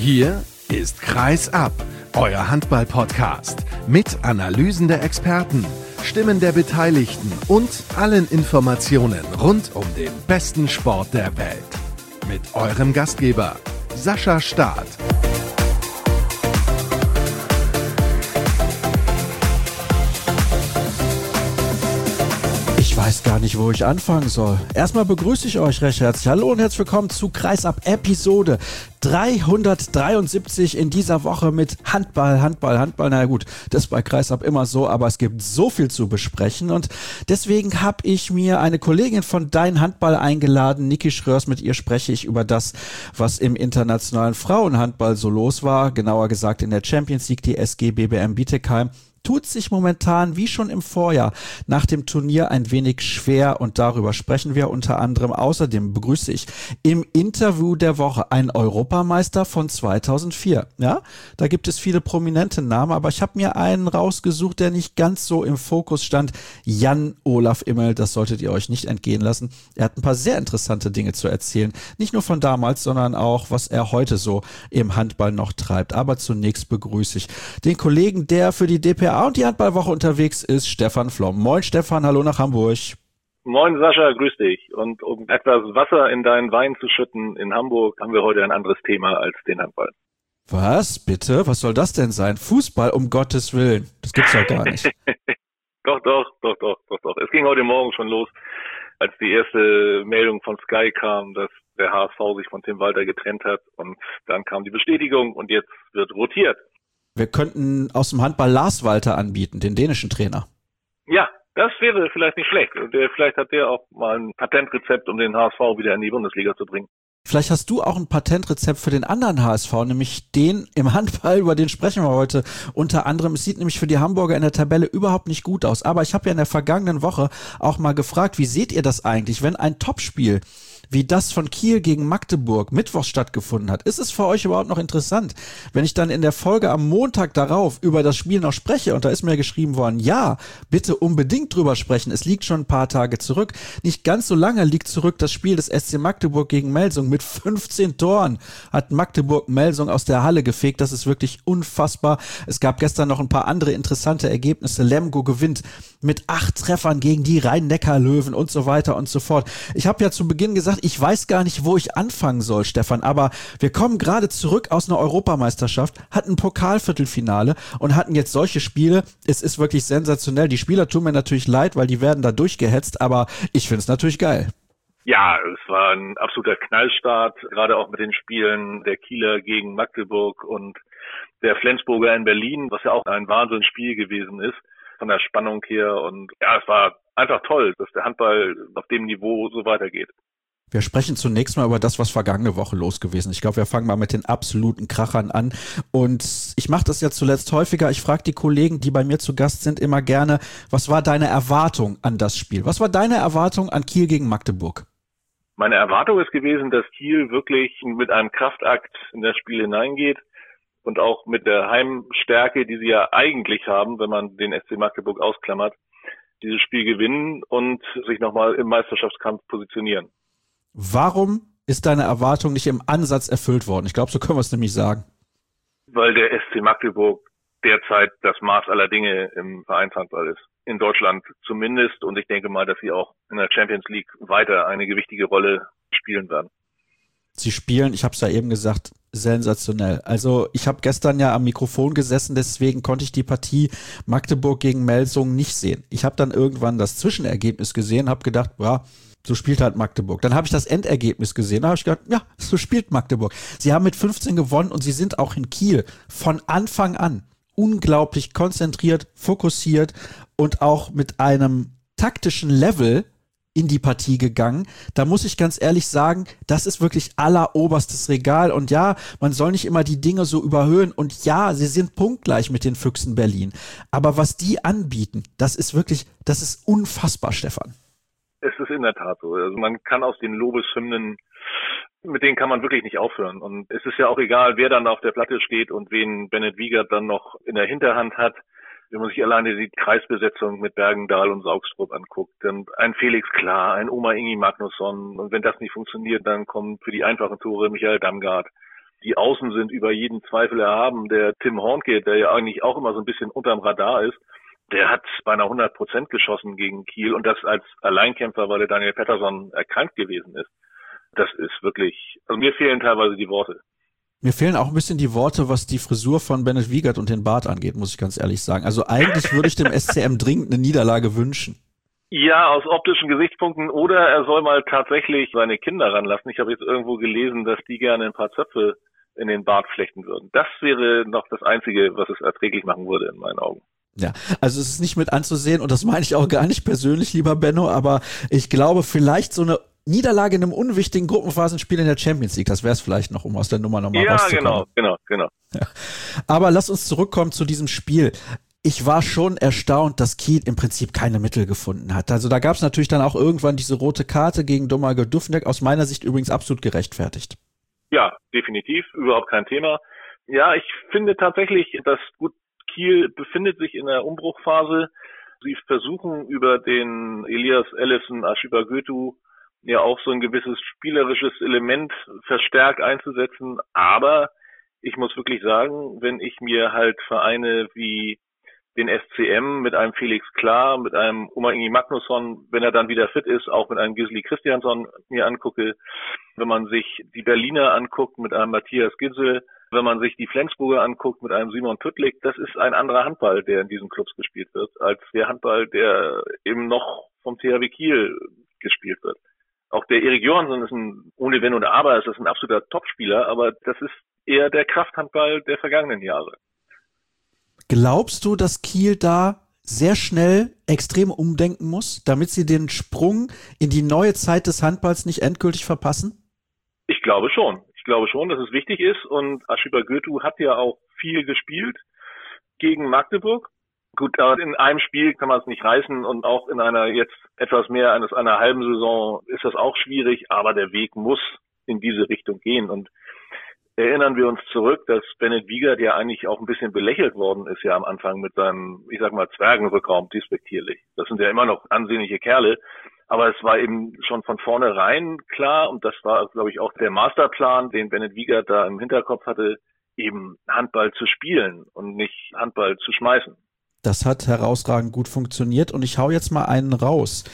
Hier ist Kreis ab, euer Handball-Podcast mit Analysen der Experten, Stimmen der Beteiligten und allen Informationen rund um den besten Sport der Welt. Mit eurem Gastgeber Sascha Staat. Ich weiß gar nicht, wo ich anfangen soll. Erstmal begrüße ich euch recht herzlich. Hallo und herzlich willkommen zu Kreisab Episode 373 in dieser Woche mit Handball. Na gut, das ist bei Kreisab immer so, aber es gibt so viel zu besprechen und deswegen habe ich mir eine Kollegin von Dein Handball eingeladen, Niki Schröers. Mit ihr spreche ich über das, was im internationalen Frauenhandball so los war, genauer gesagt in der Champions League, die SG BBM Bietigheim. Tut sich momentan wie schon im Vorjahr nach dem Turnier ein wenig schwer und darüber sprechen wir unter anderem. Außerdem begrüße ich im Interview der Woche einen Europameister von 2004. Ja, da gibt es viele prominente Namen, aber ich habe mir einen rausgesucht, der nicht ganz so im Fokus stand. Jan-Olaf Immel, das solltet ihr euch nicht entgehen lassen. Er hat ein paar sehr interessante Dinge zu erzählen. Nicht nur von damals, sondern auch, was er heute so im Handball noch treibt. Aber zunächst begrüße ich den Kollegen, der für die dpa und die Handballwoche unterwegs ist, Stefan Flom. Moin Stefan, hallo nach Hamburg. Moin Sascha, grüß dich. Und um etwas Wasser in deinen Wein zu schütten in Hamburg, haben wir heute ein anderes Thema als den Handball. Was, bitte? Was soll das denn sein? Fußball, um Gottes Willen. Das gibt's doch gar nicht. Doch. Es ging heute Morgen schon los, als die erste Meldung von Sky kam, dass der HSV sich von Tim Walter getrennt hat. Und dann kam die Bestätigung und jetzt wird rotiert. Wir könnten aus dem Handball Lars Walter anbieten, den dänischen Trainer. Ja, das wäre vielleicht nicht schlecht. Und vielleicht hat der auch mal ein Patentrezept, um den HSV wieder in die Bundesliga zu bringen. Vielleicht hast du auch ein Patentrezept für den anderen HSV, nämlich den im Handball, über den sprechen wir heute unter anderem. Es sieht nämlich für die Hamburger in der Tabelle überhaupt nicht gut aus. Aber ich habe ja in der vergangenen Woche auch mal gefragt, wie seht ihr das eigentlich, wenn ein Topspiel wie das von Kiel gegen Magdeburg mittwochs stattgefunden hat? Ist es für euch überhaupt noch interessant, wenn ich dann in der Folge am Montag darauf über das Spiel noch spreche? Und da ist mir geschrieben worden, ja, bitte unbedingt drüber sprechen. Es liegt schon ein paar Tage zurück. Nicht ganz so lange liegt zurück das Spiel des SC Magdeburg gegen Melsung. Mit 15 Toren hat Magdeburg Melsung aus der Halle gefegt. Das ist wirklich unfassbar. Es gab gestern noch ein paar andere interessante Ergebnisse. Lemgo gewinnt mit 8 Treffern gegen die Rhein-Neckar-Löwen und so weiter und so fort. Ich habe ja zu Beginn gesagt, ich weiß gar nicht, wo ich anfangen soll, Stefan, aber wir kommen gerade zurück aus einer Europameisterschaft, hatten ein Pokalviertelfinale und hatten jetzt solche Spiele. Es ist wirklich sensationell. Die Spieler tun mir natürlich leid, weil die werden da durchgehetzt, aber ich finde es natürlich geil. Ja, es war ein absoluter Knallstart, gerade auch mit den Spielen der Kieler gegen Magdeburg und der Flensburger in Berlin, was ja auch ein Wahnsinnsspiel gewesen ist, von der Spannung her. Und ja, es war einfach toll, dass der Handball auf dem Niveau so weitergeht. Wir sprechen zunächst mal über das, was vergangene Woche los gewesen ist. Ich glaube, wir fangen mal mit den absoluten Krachern an. Und ich mache das ja zuletzt häufiger. Ich frage die Kollegen, die bei mir zu Gast sind, immer gerne, was war deine Erwartung an das Spiel? Was war deine Erwartung an Kiel gegen Magdeburg? Meine Erwartung ist gewesen, dass Kiel wirklich mit einem Kraftakt in das Spiel hineingeht und auch mit der Heimstärke, die sie ja eigentlich haben, wenn man den SC Magdeburg ausklammert, dieses Spiel gewinnen und sich nochmal im Meisterschaftskampf positionieren. Warum ist deine Erwartung nicht im Ansatz erfüllt worden? Ich glaube, so können wir es nämlich sagen. Weil der SC Magdeburg derzeit das Maß aller Dinge im Vereinshandball ist. In Deutschland zumindest. Und ich denke mal, dass sie auch in der Champions League weiter eine gewichtige Rolle spielen werden. Sie spielen, ich habe es ja eben gesagt, sensationell. Also ich habe gestern ja am Mikrofon gesessen, deswegen konnte ich die Partie Magdeburg gegen Melsung nicht sehen. Ich habe dann irgendwann das Zwischenergebnis gesehen, habe gedacht, so spielt halt Magdeburg. Dann habe ich das Endergebnis gesehen, da habe ich gedacht, ja, so spielt Magdeburg. Sie haben mit 15 gewonnen und sie sind auch in Kiel von Anfang an unglaublich konzentriert, fokussiert und auch mit einem taktischen Level in die Partie gegangen. Da muss ich ganz ehrlich sagen, das ist wirklich alleroberstes Regal. Und ja, man soll nicht immer die Dinge so überhöhen. Und ja, sie sind punktgleich mit den Füchsen Berlin. Aber was die anbieten, das ist unfassbar, Stefan. Es ist in der Tat so. Also man kann aus den Lobeshymnen, mit denen kann man wirklich nicht aufhören. Und es ist ja auch egal, wer dann auf der Platte steht und wen Bennett Wiegert dann noch in der Hinterhand hat. Wenn man sich alleine die Kreisbesetzung mit Bergendahl und Saugstrup anguckt, dann ein Felix Klar, ein Oma Ingi Magnusson. Und wenn das nicht funktioniert, dann kommen für die einfachen Tore Michael Damgard. die Außen sind über jeden Zweifel erhaben. Der Tim Hornke, der ja eigentlich auch immer so ein bisschen unterm Radar ist, der hat beinahe 100% geschossen gegen Kiel und das als Alleinkämpfer, weil der Daniel Pettersson erkrankt gewesen ist. Das ist wirklich, also mir fehlen teilweise die Worte. Mir fehlen auch ein bisschen die Worte, was die Frisur von Bennett Wiegert und den Bart angeht, muss ich ganz ehrlich sagen. Also eigentlich würde ich dem SCM dringend eine Niederlage wünschen. Ja, aus optischen Gesichtspunkten oder er soll mal tatsächlich seine Kinder ranlassen. Ich habe jetzt irgendwo gelesen, dass die gerne ein paar Zöpfe in den Bart flechten würden. Das wäre noch das Einzige, was es erträglich machen würde in meinen Augen. Ja, also es ist nicht mit anzusehen und das meine ich auch gar nicht persönlich, lieber Benno, aber ich glaube vielleicht so eine Niederlage in einem unwichtigen Gruppenphasenspiel in der Champions League, das wäre es vielleicht noch, um aus der Nummer nochmal rauszukommen. Ja, genau. Ja. Aber lass uns zurückkommen zu diesem Spiel. Ich war schon erstaunt, dass Kiel im Prinzip keine Mittel gefunden hat. Also da gab es natürlich dann auch irgendwann diese rote Karte gegen Domagoj Duvňák, aus meiner Sicht übrigens absolut gerechtfertigt. Ja, definitiv, überhaupt kein Thema. Ja, ich finde tatsächlich, dass Kiel befindet sich in der Umbruchphase. Sie versuchen über den Elias Ellefsen Ashiba-Götu ja auch so ein gewisses spielerisches Element verstärkt einzusetzen. Aber ich muss wirklich sagen, wenn ich mir halt Vereine wie den SCM mit einem Felix Klar, mit einem Oma Ingi Magnusson, wenn er dann wieder fit ist, auch mit einem Gisli Christiansson mir angucke, wenn man sich die Berliner anguckt mit einem Matthias Gidsel, wenn man sich die Flensburger anguckt mit einem Simon Püttlik, das ist ein anderer Handball, der in diesen Clubs gespielt wird, als der Handball, der eben noch vom THW Kiel gespielt wird. Auch der Erik Johansson ist ohne Wenn und Aber, ist das ein absoluter Topspieler, aber das ist eher der Krafthandball der vergangenen Jahre. Glaubst du, dass Kiel da sehr schnell extrem umdenken muss, damit sie den Sprung in die neue Zeit des Handballs nicht endgültig verpassen? Ich glaube schon. Ich glaube schon, dass es wichtig ist und Ashiba-Götu hat ja auch viel gespielt gegen Magdeburg. Gut, aber in einem Spiel kann man es nicht reißen und auch in einer jetzt etwas mehr als einer halben Saison ist das auch schwierig, aber der Weg muss in diese Richtung gehen und erinnern wir uns zurück, dass Bennett Wiegert ja eigentlich auch ein bisschen belächelt worden ist ja am Anfang mit seinem, ich sag mal, Zwergenrückraum despektierlich. Das sind ja immer noch ansehnliche Kerle, aber es war eben schon von vornherein klar und das war, glaube ich, auch der Masterplan, den Bennett Wiegert da im Hinterkopf hatte, eben Handball zu spielen und nicht Handball zu schmeißen. Das hat herausragend gut funktioniert und ich hau jetzt mal einen raus.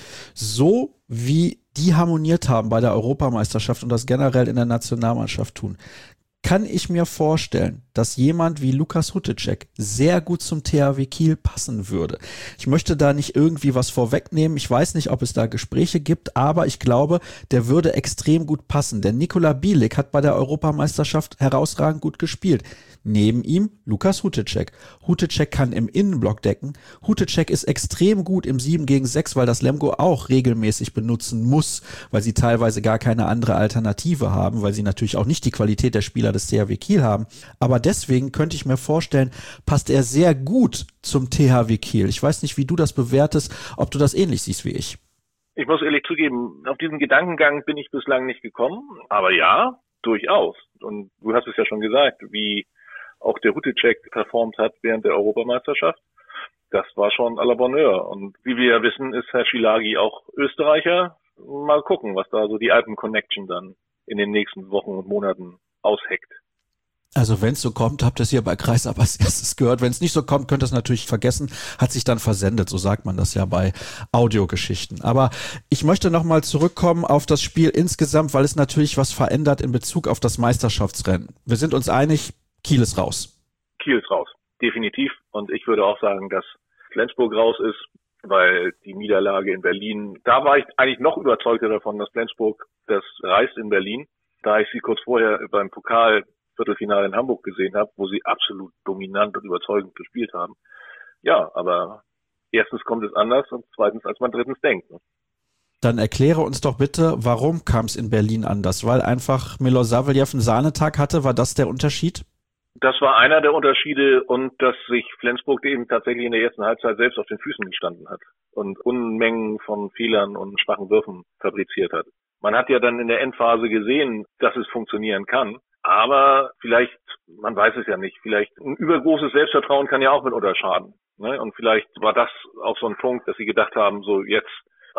So wie die harmoniert haben bei der Europameisterschaft und das generell in der Nationalmannschaft tun, kann ich mir vorstellen, dass jemand wie Lukas Hutecek sehr gut zum THW Kiel passen würde. Ich möchte da nicht irgendwie was vorwegnehmen. Ich weiß nicht, ob es da Gespräche gibt, aber ich glaube, der würde extrem gut passen. Denn Nikola Bielik hat bei der Europameisterschaft herausragend gut gespielt. Neben ihm Lukas Hutecek. Hutecek kann im Innenblock decken. Hutecek ist extrem gut im 7 gegen 6, weil das Lemgo auch regelmäßig benutzen muss, weil sie teilweise gar keine andere Alternative haben, weil sie natürlich auch nicht die Qualität der Spieler des THW Kiel haben. Aber deswegen könnte ich mir vorstellen, passt er sehr gut zum THW Kiel. Ich weiß nicht, wie du das bewertest, ob du das ähnlich siehst wie ich. Ich muss ehrlich zugeben, auf diesen Gedankengang bin ich bislang nicht gekommen. Aber ja, durchaus. Und du hast es ja schon gesagt, wie auch der Hutecek performt hat während der Europameisterschaft. Das war schon à la Bonheur. Und wie wir ja wissen, ist Herr Schilagi auch Österreicher. Mal gucken, was da so die Alpen-Connection dann in den nächsten Wochen und Monaten ausheckt. Also wenn es so kommt, habt ihr es hier bei Kreisab als erstes gehört. Wenn es nicht so kommt, könnt ihr es natürlich vergessen, hat sich dann versendet, so sagt man das ja bei Audiogeschichten. Aber ich möchte nochmal zurückkommen auf das Spiel insgesamt, weil es natürlich was verändert in Bezug auf das Meisterschaftsrennen. Wir sind uns einig, Kiel ist raus. Kiel ist raus, definitiv. Und ich würde auch sagen, dass Flensburg raus ist, weil die Niederlage in Berlin, da war ich eigentlich noch überzeugter davon, dass Flensburg das reißt in Berlin, da ich sie kurz vorher beim Pokal-Viertelfinale in Hamburg gesehen habe, wo sie absolut dominant und überzeugend gespielt haben. Ja, aber erstens kommt es anders und zweitens, als man drittens denkt. Dann erkläre uns doch bitte, warum kam es in Berlin anders? Weil einfach Milosavljev einen Sahnetag hatte, war das der Unterschied? Das war einer der Unterschiede und dass sich Flensburg eben tatsächlich in der ersten Halbzeit selbst auf den Füßen gestanden hat und Unmengen von Fehlern und schwachen Würfen fabriziert hat. Man hat ja dann in der Endphase gesehen, dass es funktionieren kann, aber vielleicht, man weiß es ja nicht, vielleicht ein übergroßes Selbstvertrauen kann ja auch mitunter schaden. Ne? Und vielleicht war das auch so ein Punkt, dass sie gedacht haben, so jetzt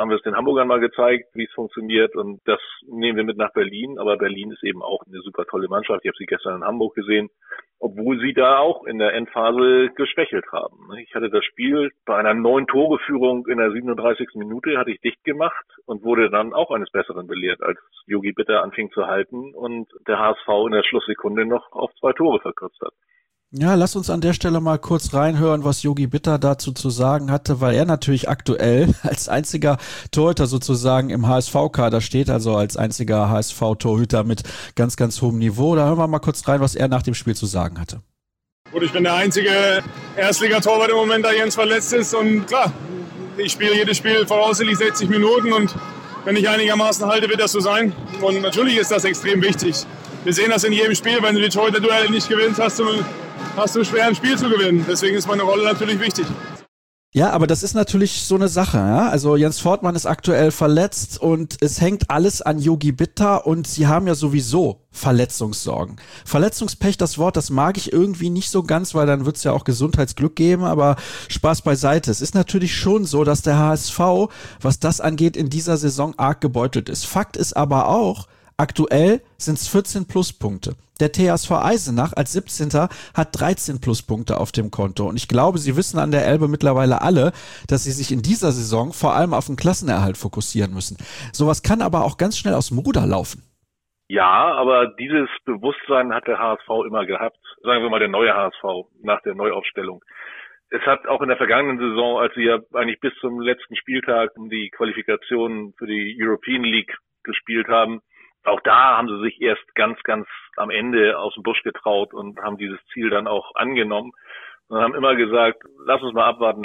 haben wir es den Hamburgern mal gezeigt, wie es funktioniert, und das nehmen wir mit nach Berlin. Aber Berlin ist eben auch eine super tolle Mannschaft. Ich habe sie gestern in Hamburg gesehen, obwohl sie da auch in der Endphase geschwächelt haben. Ich hatte das Spiel bei einer 9-Tore-Führung in der 37. Minute hatte ich dicht gemacht und wurde dann auch eines Besseren belehrt, als Yogi Bitter anfing zu halten und der HSV in der Schlusssekunde noch auf 2 Tore verkürzt hat. Ja, lass uns an der Stelle mal kurz reinhören, was Yogi Bitter dazu zu sagen hatte, weil er natürlich aktuell als einziger Torhüter sozusagen im HSV-Kader steht, also als einziger HSV-Torhüter mit ganz, ganz hohem Niveau. Da hören wir mal kurz rein, was er nach dem Spiel zu sagen hatte. Gut, ich bin der einzige Erstligatorwart im Moment, da Jens verletzt ist, und klar, ich spiele jedes Spiel voraussichtlich 60 Minuten, und wenn ich einigermaßen halte, wird das so sein. Und natürlich ist das extrem wichtig. Wir sehen das in jedem Spiel, wenn du die Torhüter-Duelle nicht gewinnst, hast du schwer ein Spiel zu gewinnen. Deswegen ist meine Rolle natürlich wichtig. Ja, aber das ist natürlich so eine Sache. Ja? Also Jens Fortmann ist aktuell verletzt und es hängt alles an Yogi Bitter, und sie haben ja sowieso Verletzungssorgen. Verletzungspech, das Wort, das mag ich irgendwie nicht so ganz, weil dann wird es ja auch Gesundheitsglück geben, aber Spaß beiseite. Es ist natürlich schon so, dass der HSV, was das angeht, in dieser Saison arg gebeutelt ist. Fakt ist aber auch, aktuell sind es 14 Pluspunkte. Der TSV Eisenach als 17. hat 13 Pluspunkte auf dem Konto. Und ich glaube, Sie wissen an der Elbe mittlerweile alle, dass Sie sich in dieser Saison vor allem auf den Klassenerhalt fokussieren müssen. Sowas kann aber auch ganz schnell aus dem Ruder laufen. Ja, aber dieses Bewusstsein hat der HSV immer gehabt. Sagen wir mal der neue HSV nach der Neuaufstellung. Es hat auch in der vergangenen Saison, als sie ja eigentlich bis zum letzten Spieltag die Qualifikation für die European League gespielt haben, auch da haben sie sich erst ganz, ganz am Ende aus dem Busch getraut und haben dieses Ziel dann auch angenommen und haben immer gesagt, lass uns mal abwarten.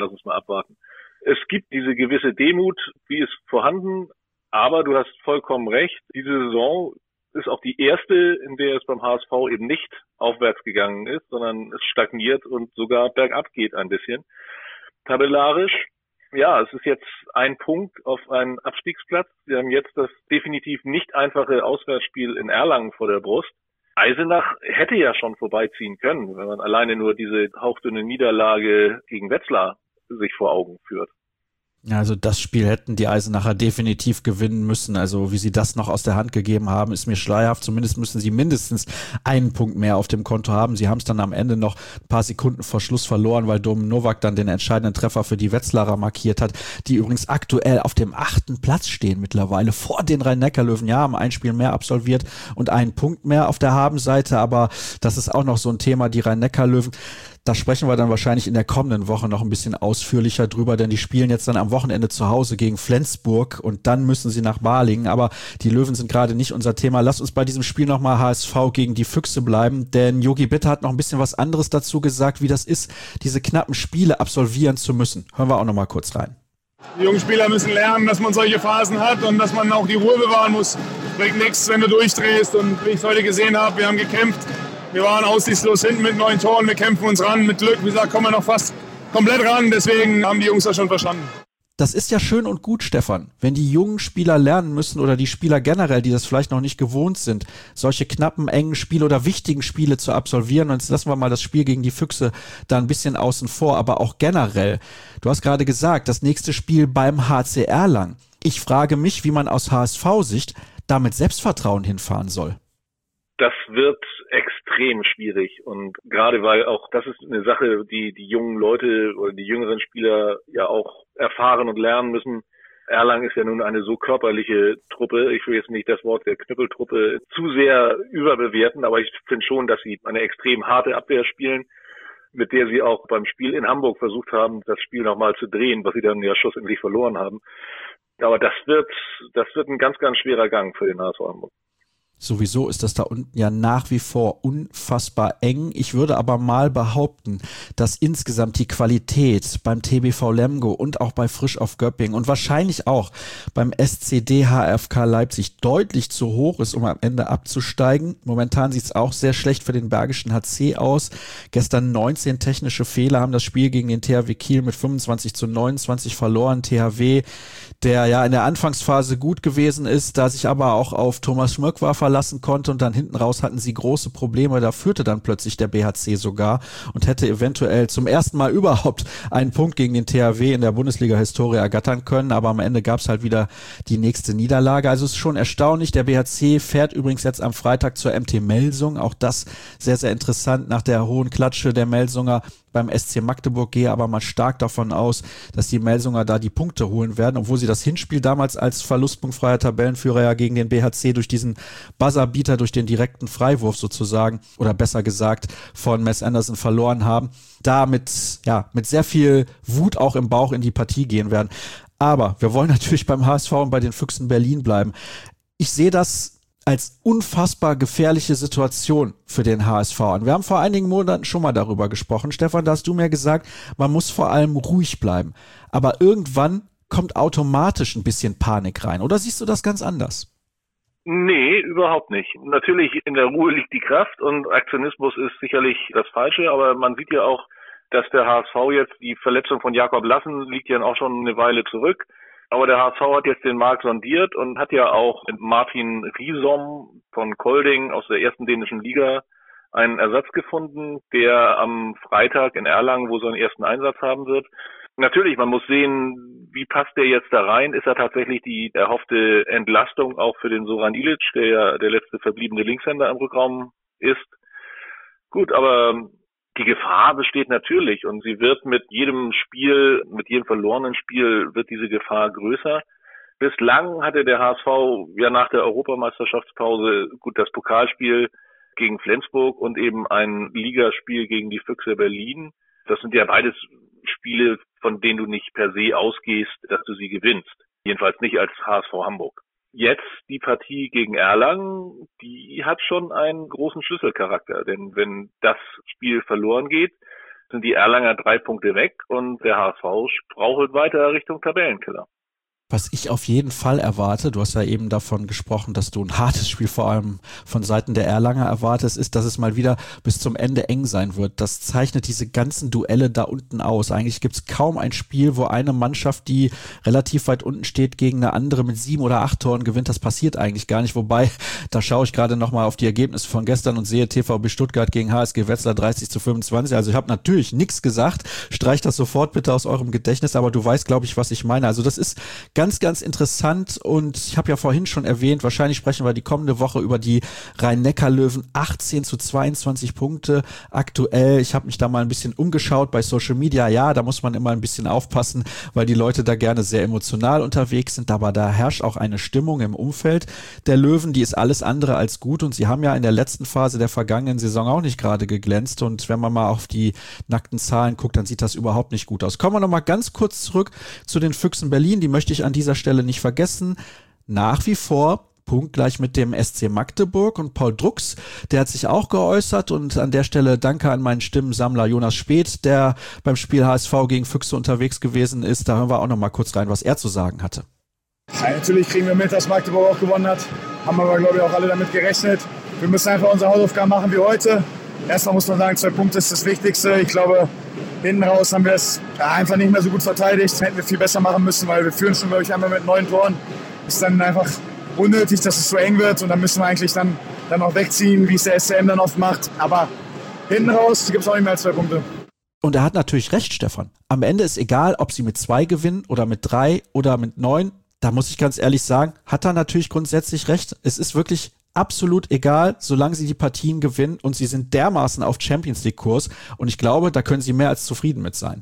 Es gibt diese gewisse Demut, die ist vorhanden, aber du hast vollkommen recht, diese Saison ist auch die erste, in der es beim HSV eben nicht aufwärts gegangen ist, sondern es stagniert und sogar bergab geht ein bisschen. Tabellarisch, ja, es ist jetzt ein Punkt auf einen Abstiegsplatz. Wir haben jetzt das definitiv nicht einfache Auswärtsspiel in Erlangen vor der Brust. Eisenach hätte ja schon vorbeiziehen können, wenn man alleine nur diese hauchdünne Niederlage gegen Wetzlar sich vor Augen führt. Ja, also das Spiel hätten die Eisenacher definitiv gewinnen müssen. Also wie sie das noch aus der Hand gegeben haben, ist mir schleierhaft. Zumindest müssen sie mindestens einen Punkt mehr auf dem Konto haben. Sie haben es dann am Ende noch ein paar Sekunden vor Schluss verloren, weil Dom Novak dann den entscheidenden Treffer für die Wetzlarer markiert hat, die übrigens aktuell auf dem 8. Platz stehen mittlerweile vor den Rhein-Neckar-Löwen. Ja, haben ein Spiel mehr absolviert und einen Punkt mehr auf der Habenseite, aber das ist auch noch so ein Thema, die Rhein-Neckar-Löwen. Da sprechen wir dann wahrscheinlich in der kommenden Woche noch ein bisschen ausführlicher drüber, denn die spielen jetzt dann am Wochenende zu Hause gegen Flensburg und dann müssen sie nach Balingen. Aber die Löwen sind gerade nicht unser Thema. Lass uns bei diesem Spiel nochmal HSV gegen die Füchse bleiben, denn Yogi Bitter hat noch ein bisschen was anderes dazu gesagt, wie das ist, diese knappen Spiele absolvieren zu müssen. Hören wir auch nochmal kurz rein. Die jungen Spieler müssen lernen, dass man solche Phasen hat und dass man auch die Ruhe bewahren muss. Bringt nichts, wenn du durchdrehst, und wie ich es heute gesehen habe, wir haben gekämpft. Wir waren aussichtslos hinten mit 9 Toren, wir kämpfen uns ran. Mit Glück, wie gesagt, kommen wir noch fast komplett ran. Deswegen haben die Jungs das schon verstanden. Das ist ja schön und gut, Stefan, wenn die jungen Spieler lernen müssen oder die Spieler generell, die das vielleicht noch nicht gewohnt sind, solche knappen, engen Spiele oder wichtigen Spiele zu absolvieren. Und jetzt lassen wir mal das Spiel gegen die Füchse da ein bisschen außen vor, aber auch generell. Du hast gerade gesagt, das nächste Spiel beim HC Erlangen. Ich frage mich, wie man aus HSV-Sicht da mit Selbstvertrauen hinfahren soll. Das wird extrem schwierig, und gerade weil auch das ist eine Sache, die jungen Leute oder die jüngeren Spieler ja auch erfahren und lernen müssen. Erlangen ist ja nun eine so körperliche Truppe. Ich will jetzt nicht das Wort der Knüppeltruppe zu sehr überbewerten, aber ich finde schon, dass sie eine extrem harte Abwehr spielen, mit der sie auch beim Spiel in Hamburg versucht haben, das Spiel nochmal zu drehen, was sie dann ja schlussendlich verloren haben. Aber das wird ein ganz, ganz schwerer Gang für den HSV Hamburg. Sowieso ist das da unten ja nach wie vor unfassbar eng. Ich würde aber mal behaupten, dass insgesamt die Qualität beim TBV Lemgo und auch bei Frisch auf Göppingen und wahrscheinlich auch beim SCD HFK Leipzig deutlich zu hoch ist, um am Ende abzusteigen. Momentan sieht es auch sehr schlecht für den Bergischen HC aus. Gestern 19 technische Fehler, haben das Spiel gegen den THW Kiel mit 25-29 verloren. THW, der ja in der Anfangsphase gut gewesen ist, da sich aber auch auf Thomas Schmöck war verlassen konnte und dann hinten raus hatten sie große Probleme. Da führte dann plötzlich der BHC sogar und hätte eventuell zum ersten Mal überhaupt einen Punkt gegen den THW in der Bundesliga-Historie ergattern können, aber am Ende gab es halt wieder die nächste Niederlage. Also es ist schon erstaunlich. Der BHC fährt übrigens jetzt am Freitag zur MT Melsung. Auch das sehr, sehr interessant nach der hohen Klatsche der Melsunger beim SC Magdeburg. Gehe aber mal stark davon aus, dass die Melsunger da die Punkte holen werden, obwohl sie das Hinspiel damals als verlustpunktfreier Tabellenführer ja gegen den BHC durch diesen Buzzerbeater, durch den direkten Freiwurf sozusagen, oder besser gesagt von Mess Anderson verloren haben, da mit sehr viel Wut auch im Bauch in die Partie gehen werden. Aber wir wollen natürlich beim HSV und bei den Füchsen Berlin bleiben. Ich sehe das als unfassbar gefährliche Situation für den HSV an. Wir haben vor einigen Monaten schon mal darüber gesprochen. Stefan, da hast du mir gesagt, man muss vor allem ruhig bleiben. Aber irgendwann kommt automatisch ein bisschen Panik rein. Oder siehst du das ganz anders? Nee, überhaupt nicht. Natürlich, in der Ruhe liegt die Kraft und Aktionismus ist sicherlich das Falsche, aber man sieht ja auch, dass der HSV jetzt, die Verletzung von Jakob Lassen liegt ja auch schon eine Weile zurück. Aber der HSV hat jetzt den Markt sondiert und hat ja auch mit Martin Riesom von Kolding aus der ersten dänischen Liga einen Ersatz gefunden, der am Freitag in Erlangen, wo seinen ersten Einsatz haben wird. Natürlich, man muss sehen, wie passt der jetzt da rein? Ist er tatsächlich die erhoffte Entlastung auch für den Soran Ilic, der ja der letzte verbliebene Linkshänder im Rückraum ist? Gut, aber die Gefahr besteht natürlich und sie wird mit jedem Spiel, mit jedem verlorenen Spiel wird diese Gefahr größer. Bislang hatte der HSV ja nach der Europameisterschaftspause gut das Pokalspiel gegen Flensburg und eben ein Ligaspiel gegen die Füchse Berlin. Das sind ja beides Spiele, von denen du nicht per se ausgehst, dass du sie gewinnst. Jedenfalls nicht als HSV Hamburg. Jetzt die Partie gegen Erlangen, die hat schon einen großen Schlüsselcharakter. Denn wenn das Spiel verloren geht, sind die Erlanger 3 Punkte weg und der HSV strauchelt weiter Richtung Tabellenkiller. Was ich auf jeden Fall erwarte, du hast ja eben davon gesprochen, dass du ein hartes Spiel vor allem von Seiten der Erlanger erwartest, ist, dass es mal wieder bis zum Ende eng sein wird. Das zeichnet diese ganzen Duelle da unten aus. Eigentlich gibt es kaum ein Spiel, wo eine Mannschaft, die relativ weit unten steht, gegen eine andere mit 7 oder 8 Toren gewinnt. Das passiert eigentlich gar nicht. Wobei, da schaue ich gerade nochmal auf die Ergebnisse von gestern und sehe TVB Stuttgart gegen HSG Wetzlar 30-25. Also ich habe natürlich nichts gesagt. Streich das sofort bitte aus eurem Gedächtnis, aber du weißt, glaube ich, was ich meine. Also das ist ganz, ganz interessant und ich habe ja vorhin schon erwähnt, wahrscheinlich sprechen wir die kommende Woche über die Rhein-Neckar-Löwen. 18-22 Punkte aktuell. Ich habe mich da mal ein bisschen umgeschaut bei Social Media. Ja, da muss man immer ein bisschen aufpassen, weil die Leute da gerne sehr emotional unterwegs sind, aber da herrscht auch eine Stimmung im Umfeld der Löwen, die ist alles andere als gut und sie haben ja in der letzten Phase der vergangenen Saison auch nicht gerade geglänzt und wenn man mal auf die nackten Zahlen guckt, dann sieht das überhaupt nicht gut aus. Kommen wir nochmal ganz kurz zurück zu den Füchsen Berlin, die möchte ich an dieser Stelle nicht vergessen. Nach wie vor punktgleich mit dem SC Magdeburg und Paul Drucks, der hat sich auch geäußert und an der Stelle danke an meinen Stimmensammler Jonas Speth, der beim Spiel HSV gegen Füchse unterwegs gewesen ist. Da hören wir auch noch mal kurz rein, was er zu sagen hatte. Ja, natürlich kriegen wir mit, dass Magdeburg auch gewonnen hat. Haben aber, glaube ich, auch alle damit gerechnet. Wir müssen einfach unsere Hausaufgaben machen wie heute. Erstmal muss man sagen, 2 Punkte ist das Wichtigste. Ich glaube, hinten raus haben wir es einfach nicht mehr so gut verteidigt. Das hätten wir viel besser machen müssen, weil wir führen schon, glaube ich, einmal mit 9 Toren. Ist dann einfach unnötig, dass es so eng wird. Und dann müssen wir eigentlich dann auch wegziehen, wie es der SCM dann oft macht. Aber hinten raus gibt es auch nicht mehr als 2 Punkte. Und er hat natürlich recht, Stefan. Am Ende ist egal, ob sie mit 2 gewinnen oder mit 3 oder mit 9. Da muss ich ganz ehrlich sagen, hat er natürlich grundsätzlich recht. Es ist wirklich absolut egal, solange sie die Partien gewinnen und sie sind dermaßen auf Champions-League-Kurs und ich glaube, da können sie mehr als zufrieden mit sein.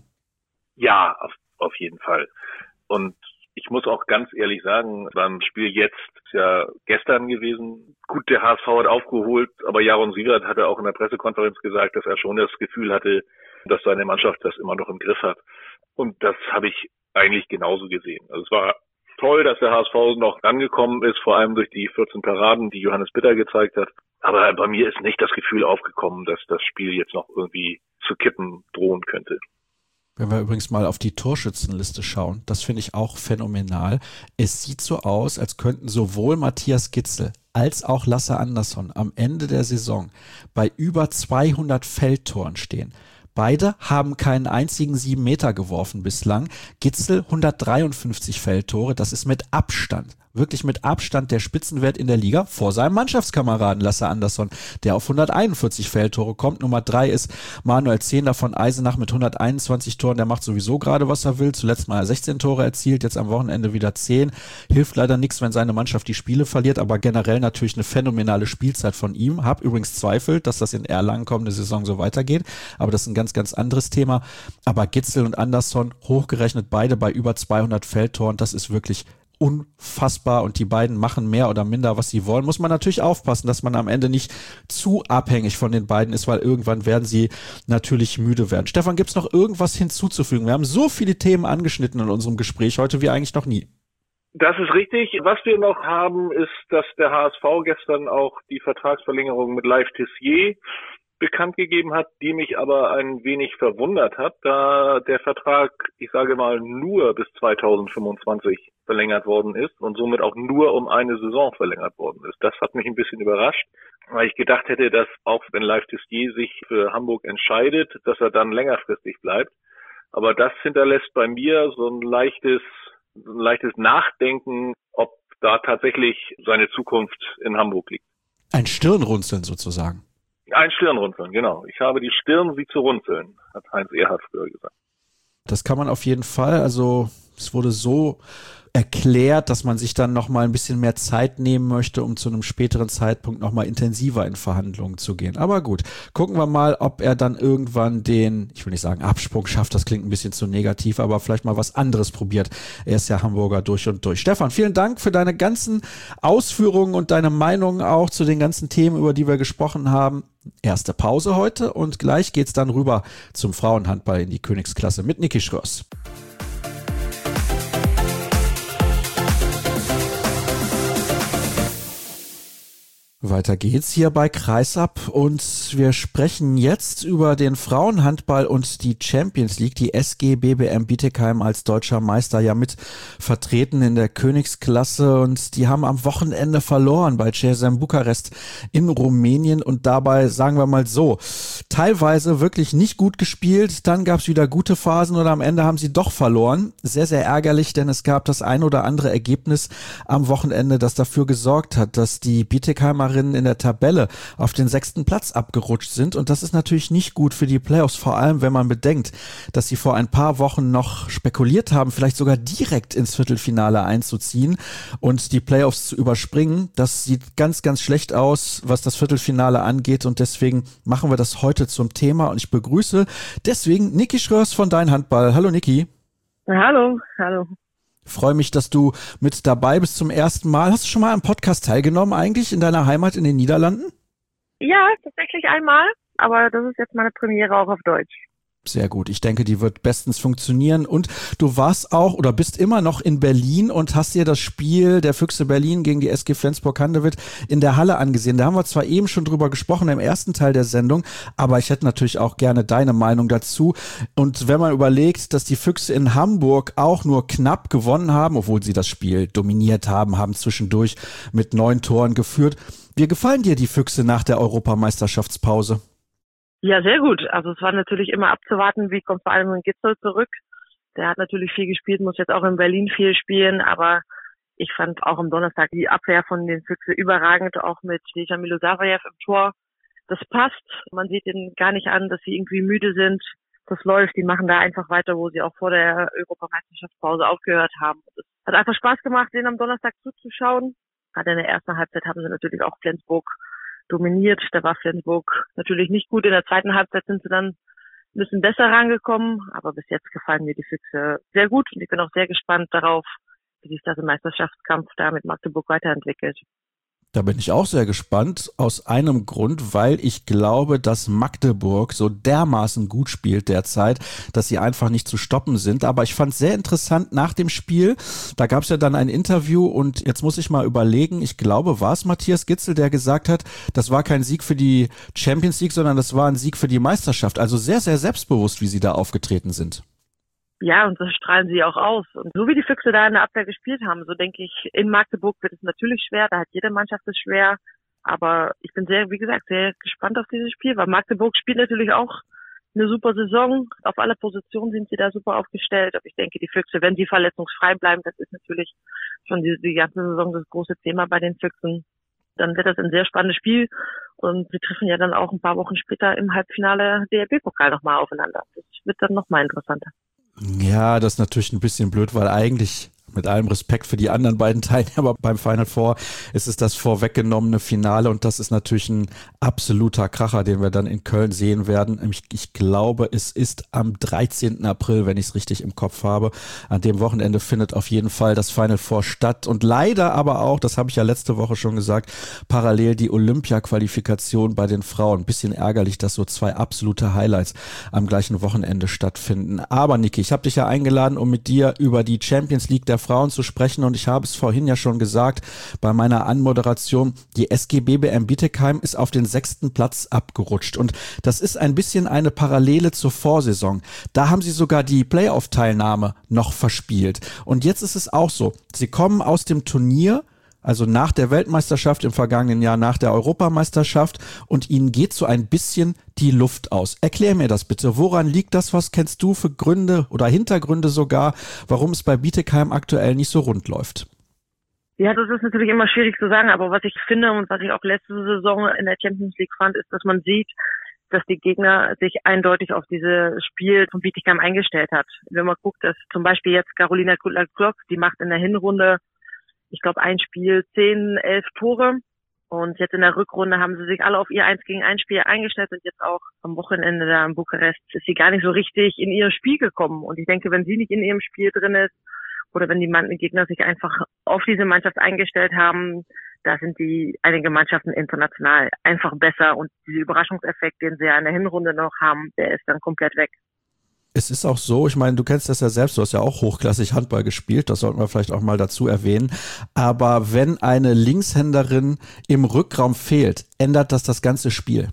Ja, auf jeden Fall. Und ich muss auch ganz ehrlich sagen, beim Spiel jetzt ist ja gestern gewesen. Gut, der HSV hat aufgeholt, aber Jaron Sievert hatte auch in der Pressekonferenz gesagt, dass er schon das Gefühl hatte, dass seine Mannschaft das immer noch im Griff hat. Und das habe ich eigentlich genauso gesehen. Also es war toll, dass der HSV noch rangekommen ist, vor allem durch die 14 Paraden, die Johannes Bitter gezeigt hat. Aber bei mir ist nicht das Gefühl aufgekommen, dass das Spiel jetzt noch irgendwie zu kippen drohen könnte. Wenn wir übrigens mal auf die Torschützenliste schauen, das finde ich auch phänomenal. Es sieht so aus, als könnten sowohl Matthias Gitzel als auch Lasse Andersson am Ende der Saison bei über 200 Feldtoren stehen. Beide haben keinen einzigen 7 Meter geworfen bislang. Gitzel 153 Feldtore, das ist mit Abstand, wirklich mit Abstand der Spitzenwert in der Liga vor seinem Mannschaftskameraden Lasse Andersson, der auf 141 Feldtore kommt. Nummer 3 ist Manuel Zehnder von Eisenach mit 121 Toren, der macht sowieso gerade, was er will. Zuletzt mal 16 Tore erzielt, jetzt am Wochenende wieder 10. Hilft leider nichts, wenn seine Mannschaft die Spiele verliert, aber generell natürlich eine phänomenale Spielzeit von ihm. Hab übrigens Zweifel, dass das in Erlangen kommende Saison so weitergeht, aber das ist ein ganz, ganz anderes Thema. Aber Gitzel und Andersson, hochgerechnet beide bei über 200 Feldtoren, das ist wirklich unfassbar und die beiden machen mehr oder minder, was sie wollen. Muss man natürlich aufpassen, dass man am Ende nicht zu abhängig von den beiden ist, weil irgendwann werden sie natürlich müde werden. Stefan, gibt es noch irgendwas hinzuzufügen? Wir haben so viele Themen angeschnitten in unserem Gespräch heute wie eigentlich noch nie. Das ist richtig. Was wir noch haben, ist, dass der HSV gestern auch die Vertragsverlängerung mit Leif Tissier bekannt gegeben hat, die mich aber ein wenig verwundert hat, da der Vertrag, ich sage mal, nur bis 2025 verlängert worden ist und somit auch nur um eine Saison verlängert worden ist. Das hat mich ein bisschen überrascht, weil ich gedacht hätte, dass auch wenn Leif Tissier sich für Hamburg entscheidet, dass er dann längerfristig bleibt. Aber das hinterlässt bei mir so ein leichtes Nachdenken, ob da tatsächlich seine Zukunft in Hamburg liegt. Ein Stirnrunzeln sozusagen. Ein Stirnrunzeln, genau. Ich habe die Stirn, sie zu runzeln, hat Heinz Erhardt früher gesagt. Das kann man auf jeden Fall, also es wurde so erklärt, dass man sich dann nochmal ein bisschen mehr Zeit nehmen möchte, um zu einem späteren Zeitpunkt nochmal intensiver in Verhandlungen zu gehen. Aber gut, gucken wir mal, ob er dann irgendwann den, ich will nicht sagen Absprung schafft, das klingt ein bisschen zu negativ, aber vielleicht mal was anderes probiert. Er ist ja Hamburger durch und durch. Stefan, vielen Dank für deine ganzen Ausführungen und deine Meinung auch zu den ganzen Themen, über die wir gesprochen haben. Erste Pause heute und gleich geht's dann rüber zum Frauenhandball in die Königsklasse mit Niki Schröers. Weiter geht's hier bei Kreisab und wir sprechen jetzt über den Frauenhandball und die Champions League. Die SG BBM Bietigheim als deutscher Meister ja mit vertreten in der Königsklasse und die haben am Wochenende verloren bei CSM Bukarest in Rumänien und dabei, sagen wir mal so, teilweise wirklich nicht gut gespielt, dann gab's wieder gute Phasen und am Ende haben sie doch verloren. Sehr, sehr ärgerlich, denn es gab das ein oder andere Ergebnis am Wochenende, das dafür gesorgt hat, dass die Bietigheimerinnen in der Tabelle auf den 6. Platz abgerutscht sind und das ist natürlich nicht gut für die Playoffs, vor allem wenn man bedenkt, dass sie vor ein paar Wochen noch spekuliert haben, vielleicht sogar direkt ins Viertelfinale einzuziehen und die Playoffs zu überspringen. Das sieht ganz, ganz schlecht aus, was das Viertelfinale angeht und deswegen machen wir das heute zum Thema und ich begrüße deswegen Niki Schröers von Dein Handball. Hallo Niki. Hallo. Freue mich, dass du mit dabei bist zum ersten Mal. Hast du schon mal am Podcast teilgenommen eigentlich in deiner Heimat in den Niederlanden? Ja, tatsächlich einmal, aber das ist jetzt meine Premiere auch auf Deutsch. Sehr gut. Ich denke, die wird bestens funktionieren. Und du warst auch oder bist immer noch in Berlin und hast dir das Spiel der Füchse Berlin gegen die SG Flensburg-Handewitt in der Halle angesehen. Da haben wir zwar eben schon drüber gesprochen im ersten Teil der Sendung, aber ich hätte natürlich auch gerne deine Meinung dazu. Und wenn man überlegt, dass die Füchse in Hamburg auch nur knapp gewonnen haben, obwohl sie das Spiel dominiert haben, haben zwischendurch mit 9 Toren geführt. Wie gefallen dir die Füchse nach der Europameisterschaftspause? Ja, sehr gut. Also es war natürlich immer abzuwarten, wie kommt vor allem ein Gitzel zurück. Der hat natürlich viel gespielt, muss jetzt auch in Berlin viel spielen, aber ich fand auch am Donnerstag die Abwehr von den Füchse überragend, auch mit Deja Milosavljev im Tor. Das passt. Man sieht ihnen gar nicht an, dass sie irgendwie müde sind. Das läuft. Die machen da einfach weiter, wo sie auch vor der Europameisterschaftspause aufgehört haben. Es hat einfach Spaß gemacht, denen am Donnerstag zuzuschauen. Gerade in der ersten Halbzeit haben sie natürlich auch Flensburg dominiert. Da war Flensburg natürlich nicht gut. In der zweiten Halbzeit sind sie dann ein bisschen besser rangekommen. Aber bis jetzt gefallen mir die Füchse sehr gut. Und ich bin auch sehr gespannt darauf, wie sich das im Meisterschaftskampf da mit Magdeburg weiterentwickelt. Da bin ich auch sehr gespannt, aus einem Grund, weil ich glaube, dass Magdeburg so dermaßen gut spielt derzeit, dass sie einfach nicht zu stoppen sind. Aber ich fand es sehr interessant nach dem Spiel, da gab es ja dann ein Interview und jetzt muss ich mal überlegen, ich glaube, war es Matthias Gitzel, der gesagt hat, das war kein Sieg für die Champions League, sondern das war ein Sieg für die Meisterschaft. Also sehr, sehr selbstbewusst, wie sie da aufgetreten sind. Ja, und das strahlen sie auch aus. Und so wie die Füchse da in der Abwehr gespielt haben, so denke ich, in Magdeburg wird es natürlich schwer. Da hat jede Mannschaft es schwer. Aber ich bin sehr, wie gesagt, sehr gespannt auf dieses Spiel, weil Magdeburg spielt natürlich auch eine super Saison. Auf alle Positionen sind sie da super aufgestellt. Aber ich denke, die Füchse, wenn sie verletzungsfrei bleiben, das ist natürlich schon die ganze Saison das große Thema bei den Füchsen. Dann wird das ein sehr spannendes Spiel. Und wir treffen ja dann auch ein paar Wochen später im Halbfinale DFB-Pokal nochmal aufeinander. Das wird dann nochmal interessanter. Ja, das ist natürlich ein bisschen blöd, weil eigentlich mit allem Respekt für die anderen beiden Teilnehmer beim Final Four ist es das vorweggenommene Finale und das ist natürlich ein absoluter Kracher, den wir dann in Köln sehen werden. Ich glaube, es ist am 13. April, wenn ich es richtig im Kopf habe. An dem Wochenende findet auf jeden Fall das Final Four statt und leider aber auch, das habe ich ja letzte Woche schon gesagt, parallel die Olympia-Qualifikation bei den Frauen. Ein bisschen ärgerlich, dass so zwei absolute Highlights am gleichen Wochenende stattfinden. Aber Niki, ich habe dich ja eingeladen, um mit dir über die Champions League der Frauen zu sprechen und ich habe es vorhin ja schon gesagt bei meiner Anmoderation, die SG BBM Bietigheim ist auf den 6. Platz abgerutscht und das ist ein bisschen eine Parallele zur Vorsaison. Da haben sie sogar die Playoff-Teilnahme noch verspielt und jetzt ist es auch so, sie kommen aus dem Turnier, also nach der Weltmeisterschaft im vergangenen Jahr, nach der Europameisterschaft und ihnen geht so ein bisschen die Luft aus. Erklär mir das bitte. Woran liegt das? Was kennst du für Gründe oder Hintergründe sogar, warum es bei Bietigheim aktuell nicht so rund läuft? Ja, das ist natürlich immer schwierig zu sagen, aber was ich finde und was ich auch letzte Saison in der Champions League fand, ist, dass man sieht, dass die Gegner sich eindeutig auf dieses Spiel von Bietigheim eingestellt hat. Wenn man guckt, dass zum Beispiel jetzt Carolina Glock, die macht in der Hinrunde, ich glaube, ein Spiel 10, 11 Tore. Und jetzt in der Rückrunde haben sie sich alle auf ihr 1-gegen-1 Spiel eingestellt und jetzt auch am Wochenende da in Bukarest ist sie gar nicht so richtig in ihr Spiel gekommen. Und ich denke, wenn sie nicht in ihrem Spiel drin ist oder wenn die Gegner sich einfach auf diese Mannschaft eingestellt haben, da sind einige Mannschaften international einfach besser und dieser Überraschungseffekt, den sie ja in der Hinrunde noch haben, der ist dann komplett weg. Es ist auch so, ich meine, du kennst das ja selbst, du hast ja auch hochklassig Handball gespielt, das sollten wir vielleicht auch mal dazu erwähnen. Aber wenn eine Linkshänderin im Rückraum fehlt, ändert das ganze Spiel?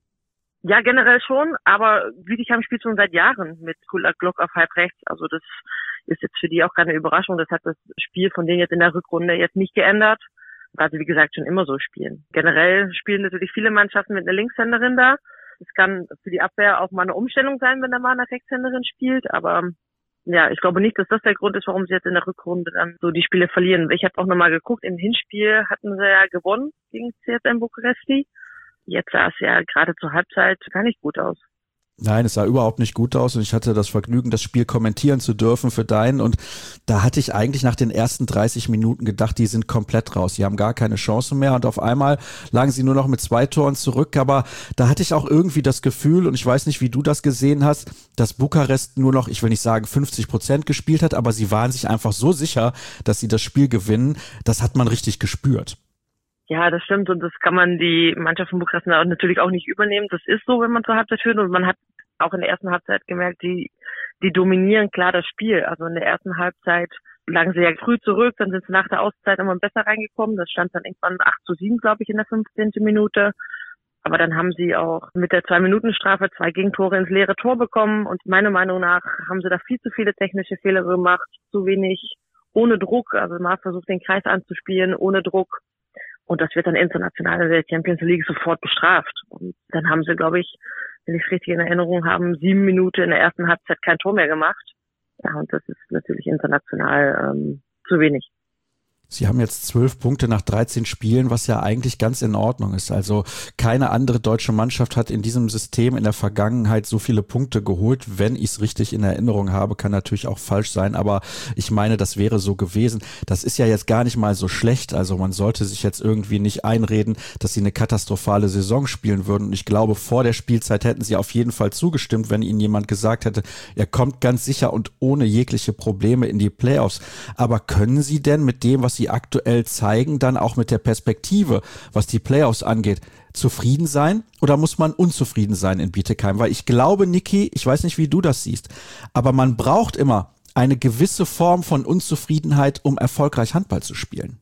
Ja, generell schon, aber Bietigheim spielt schon seit Jahren mit Kulak Glock auf halb rechts. Also das ist jetzt für die auch keine Überraschung. Das hat das Spiel von denen jetzt in der Rückrunde jetzt nicht geändert, weil sie, wie gesagt, schon immer so spielen. Generell spielen natürlich viele Mannschaften mit einer Linkshänderin da. Es kann für die Abwehr auch mal eine Umstellung sein, wenn da mal eine Rechtshänderin spielt, aber ja, ich glaube nicht, dass das der Grund ist, warum sie jetzt in der Rückrunde dann so die Spiele verlieren. Ich habe auch nochmal geguckt, im Hinspiel hatten sie ja gewonnen gegen CSM Bukaresti. Jetzt sah es ja gerade zur Halbzeit gar nicht gut aus. Nein, es sah überhaupt nicht gut aus und ich hatte das Vergnügen, das Spiel kommentieren zu dürfen für deinen und da hatte ich eigentlich nach den ersten 30 Minuten gedacht, die sind komplett raus, die haben gar keine Chance mehr und auf einmal lagen sie nur noch mit 2 Toren zurück, aber da hatte ich auch irgendwie das Gefühl und ich weiß nicht, wie du das gesehen hast, dass Bukarest nur noch, ich will nicht sagen 50% gespielt hat, aber sie waren sich einfach so sicher, dass sie das Spiel gewinnen, das hat man richtig gespürt. Ja, das stimmt und das kann man die Mannschaft von Bukarest natürlich auch nicht übernehmen. Das ist so, wenn man zur Halbzeit führt und man hat auch in der ersten Halbzeit gemerkt, die dominieren klar das Spiel. Also in der ersten Halbzeit lagen sie ja früh zurück, dann sind sie nach der Auszeit immer besser reingekommen. Das stand dann irgendwann 8-7, glaube ich, in der 15. Minute. Aber dann haben sie auch mit der 2-Minuten-Strafe 2 Gegentore ins leere Tor bekommen und meiner Meinung nach haben sie da viel zu viele technische Fehler gemacht, zu wenig ohne Druck. Also man hat versucht, den Kreis anzuspielen, ohne Druck. Und das wird dann international in der Champions League sofort bestraft. Und dann haben sie, glaube ich, wenn ich es richtig in Erinnerung habe, 7 Minuten in der ersten Halbzeit kein Tor mehr gemacht. Ja, und das ist natürlich international zu wenig. Sie haben jetzt 12 Punkte nach 13 Spielen, was ja eigentlich ganz in Ordnung ist. Also keine andere deutsche Mannschaft hat in diesem System in der Vergangenheit so viele Punkte geholt. Wenn ich es richtig in Erinnerung habe, kann natürlich auch falsch sein, aber ich meine, das wäre so gewesen. Das ist ja jetzt gar nicht mal so schlecht. Also man sollte sich jetzt irgendwie nicht einreden, dass sie eine katastrophale Saison spielen würden. Und ich glaube, vor der Spielzeit hätten sie auf jeden Fall zugestimmt, wenn ihnen jemand gesagt hätte, er kommt ganz sicher und ohne jegliche Probleme in die Playoffs. Aber können sie denn mit dem, was sie aktuell zeigen, dann auch mit der Perspektive, was die Playoffs angeht, zufrieden sein oder muss man unzufrieden sein in Bietigheim? Weil ich glaube, Niki, ich weiß nicht, wie du das siehst, aber man braucht immer eine gewisse Form von Unzufriedenheit, um erfolgreich Handball zu spielen.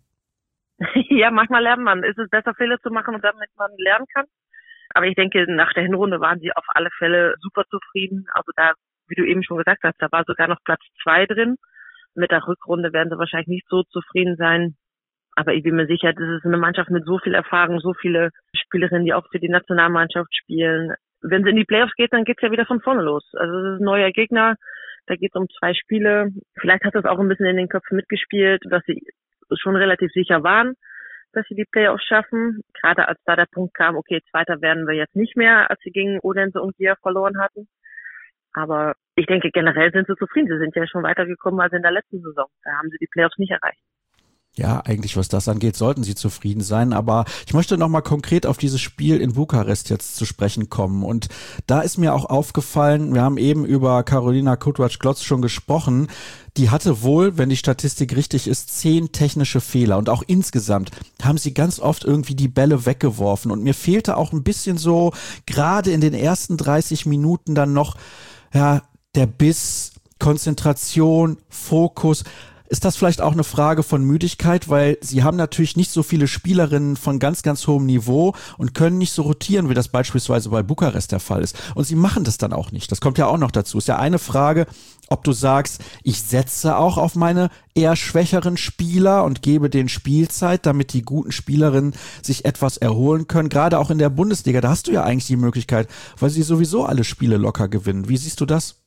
Ja, manchmal lernt man. Ist es besser, Fehler zu machen, damit man lernen kann? Aber ich denke, nach der Hinrunde waren sie auf alle Fälle super zufrieden. Also da, wie du eben schon gesagt hast, da war sogar noch Platz 2 drin. Mit der Rückrunde werden sie wahrscheinlich nicht so zufrieden sein. Aber ich bin mir sicher, das ist eine Mannschaft mit so viel Erfahrung, so viele Spielerinnen, die auch für die Nationalmannschaft spielen. wenn es in die Playoffs geht, dann geht's ja wieder von vorne los. Also es ist ein neuer Gegner, da geht's um 2 Spiele. Vielleicht hat das auch ein bisschen in den Köpfen mitgespielt, dass sie schon relativ sicher waren, dass sie die Playoffs schaffen. Gerade als da der Punkt kam, okay, Zweiter werden wir jetzt nicht mehr, als sie gegen Odense und Gia verloren hatten. Aber ich denke, generell sind sie zufrieden. Sie sind ja schon weitergekommen als in der letzten Saison. Da haben sie die Playoffs nicht erreicht. Ja, eigentlich, was das angeht, sollten sie zufrieden sein. Aber ich möchte nochmal konkret auf dieses Spiel in Bukarest jetzt zu sprechen kommen. Und da ist mir auch aufgefallen, wir haben eben über Karolina Kutrac-Glotz schon gesprochen. Die hatte wohl, wenn die Statistik richtig ist, 10 technische Fehler. Und auch insgesamt haben sie ganz oft irgendwie die Bälle weggeworfen. Und mir fehlte auch ein bisschen so, gerade in den ersten 30 Minuten dann noch, ja, der Biss, Konzentration, Fokus. Ist das vielleicht auch eine Frage von Müdigkeit, weil sie haben natürlich nicht so viele Spielerinnen von ganz, ganz hohem Niveau und können nicht so rotieren, wie das beispielsweise bei Bukarest der Fall ist. Und sie machen das dann auch nicht. Das kommt ja auch noch dazu. Ist ja eine Frage, ob du sagst, ich setze auch auf meine eher schwächeren Spieler und gebe denen Spielzeit, damit die guten Spielerinnen sich etwas erholen können. Gerade auch in der Bundesliga, da hast du ja eigentlich die Möglichkeit, weil sie sowieso alle Spiele locker gewinnen. Wie siehst du das?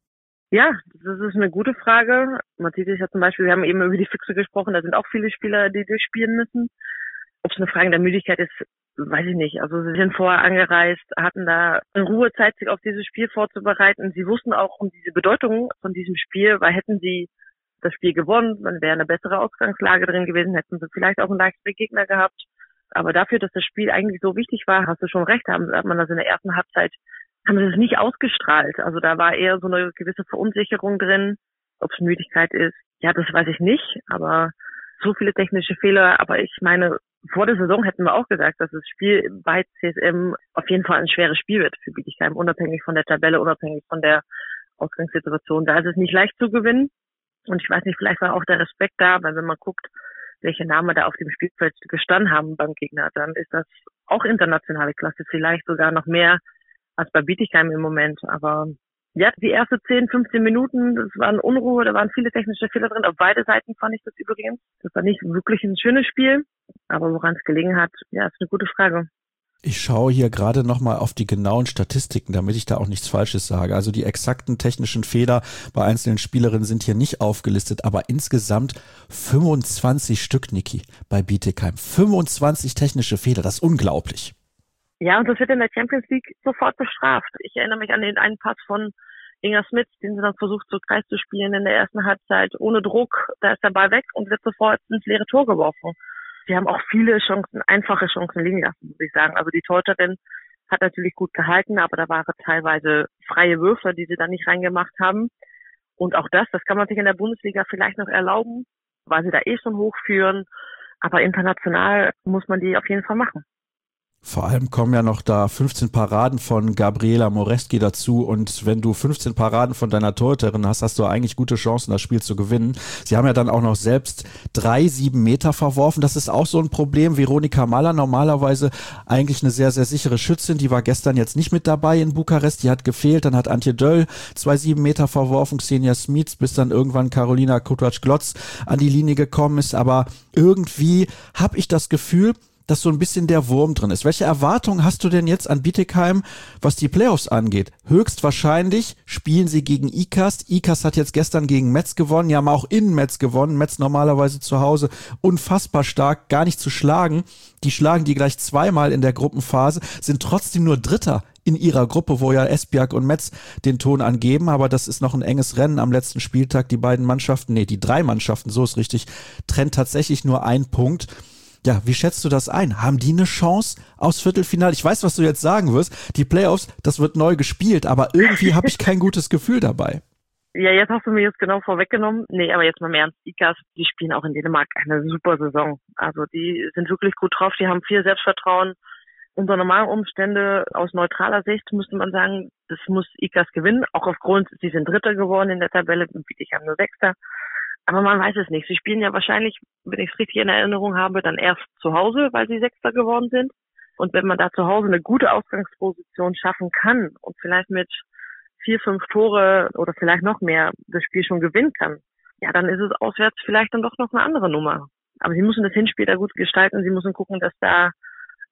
Ja, das ist eine gute Frage. Man sieht es ja zum Beispiel, wir haben eben über die Füchse gesprochen, da sind auch viele Spieler, die durchspielen müssen. Ob es eine Frage der Müdigkeit ist, weiß ich nicht. Also sie sind vorher angereist, hatten da in Ruhe Zeit, sich auf dieses Spiel vorzubereiten. Sie wussten auch um diese Bedeutung von diesem Spiel, weil hätten sie das Spiel gewonnen, dann wäre eine bessere Ausgangslage drin gewesen, hätten sie vielleicht auch einen leichteren Gegner gehabt. Aber dafür, dass das Spiel eigentlich so wichtig war, hast du schon recht, hat man das in der ersten Halbzeit haben sie es nicht ausgestrahlt. Also da war eher so eine gewisse Verunsicherung drin. Ob es Müdigkeit ist, ja, das weiß ich nicht. Aber so viele technische Fehler. Aber ich meine, vor der Saison hätten wir auch gesagt, dass das Spiel bei CSM auf jeden Fall ein schweres Spiel wird für Bietigheim, unabhängig von der Tabelle, unabhängig von der Ausgangssituation. Da ist es nicht leicht zu gewinnen. Und ich weiß nicht, vielleicht war auch der Respekt da, weil wenn man guckt, welche Namen da auf dem Spielfeld gestanden haben beim Gegner, dann ist das auch internationale Klasse, vielleicht sogar noch mehr als bei Bietigheim im Moment. Aber ja, die erste 10, 15 Minuten, das war eine Unruhe, da waren viele technische Fehler drin. Auf beide Seiten fand ich das übrigens. Das war nicht wirklich ein schönes Spiel, aber woran es gelegen hat, ja, ist eine gute Frage. Ich schaue hier gerade nochmal auf die genauen Statistiken, damit ich da auch nichts Falsches sage. Also die exakten technischen Fehler bei einzelnen Spielerinnen sind hier nicht aufgelistet, aber insgesamt 25 Stück, Niki, bei Bietigheim. 25 technische Fehler, das ist unglaublich. Ja, und das wird in der Champions League sofort bestraft. Ich erinnere mich an den einen Pass von Inga Smits, den sie dann versucht, so Kreis zu spielen in der ersten Halbzeit. Ohne Druck, da ist der Ball weg und wird sofort ins leere Tor geworfen. Sie haben auch viele Chancen, einfache Chancen liegen lassen, muss ich sagen. Also die Torhüterin hat natürlich gut gehalten, aber da waren teilweise freie Würfe, die sie dann nicht reingemacht haben. Und auch das kann man sich in der Bundesliga vielleicht noch erlauben, weil sie da schon hochführen. Aber international muss man die auf jeden Fall machen. Vor allem kommen ja noch da 15 Paraden von Gabriela Moreski dazu und wenn du 15 Paraden von deiner Torhüterin hast, hast du eigentlich gute Chancen, das Spiel zu gewinnen. Sie haben ja dann auch noch selbst 3 7-Meter verworfen. Das ist auch so ein Problem. Veronika Maller, normalerweise eigentlich eine sehr, sehr sichere Schützin, die war gestern jetzt nicht mit dabei in Bukarest, die hat gefehlt. Dann hat Antje Döll 2 7-Meter verworfen, Xenia Smits, bis dann irgendwann Karolina Kutrac-Glotz an die Linie gekommen ist. Aber irgendwie habe ich das Gefühl, dass so ein bisschen der Wurm drin ist. Welche Erwartungen hast du denn jetzt an Bietigheim, was die Playoffs angeht? Höchstwahrscheinlich spielen sie gegen ICAST. ICAST hat jetzt gestern gegen Metz gewonnen. Die haben auch in Metz gewonnen. Metz normalerweise zu Hause unfassbar stark, gar nicht zu schlagen. Die schlagen die gleich zweimal in der Gruppenphase, sind trotzdem nur Dritter in ihrer Gruppe, wo ja Esbjerg und Metz den Ton angeben, aber das ist noch ein enges Rennen am letzten Spieltag. Die beiden Mannschaften, die 3 Mannschaften, so ist richtig, trennt tatsächlich nur 1 Punkt. Ja, wie schätzt du das ein? Haben die eine Chance aufs Viertelfinale? Ich weiß, was du jetzt sagen wirst. Die Playoffs, das wird neu gespielt, aber irgendwie habe ich kein gutes Gefühl dabei. Ja, jetzt hast du mir jetzt genau vorweggenommen. Nee, aber jetzt mal mehr ernst. ICAST, die spielen auch in Dänemark eine super Saison. Also die sind wirklich gut drauf, die haben viel Selbstvertrauen. Unter normalen Umständen, aus neutraler Sicht, müsste man sagen, das muss ICAST gewinnen. Auch aufgrund, sie sind Dritter geworden in der Tabelle, ich habe nur Sechster. Aber man weiß es nicht. Sie spielen ja wahrscheinlich, wenn ich es richtig in Erinnerung habe, dann erst zu Hause, weil sie Sechster geworden sind. Und wenn man da zu Hause eine gute Ausgangsposition schaffen kann und vielleicht mit 4, 5 Tore oder vielleicht noch mehr das Spiel schon gewinnen kann, ja, dann ist es auswärts vielleicht dann doch noch eine andere Nummer. Aber sie müssen das Hinspiel da gut gestalten. Sie müssen gucken, dass da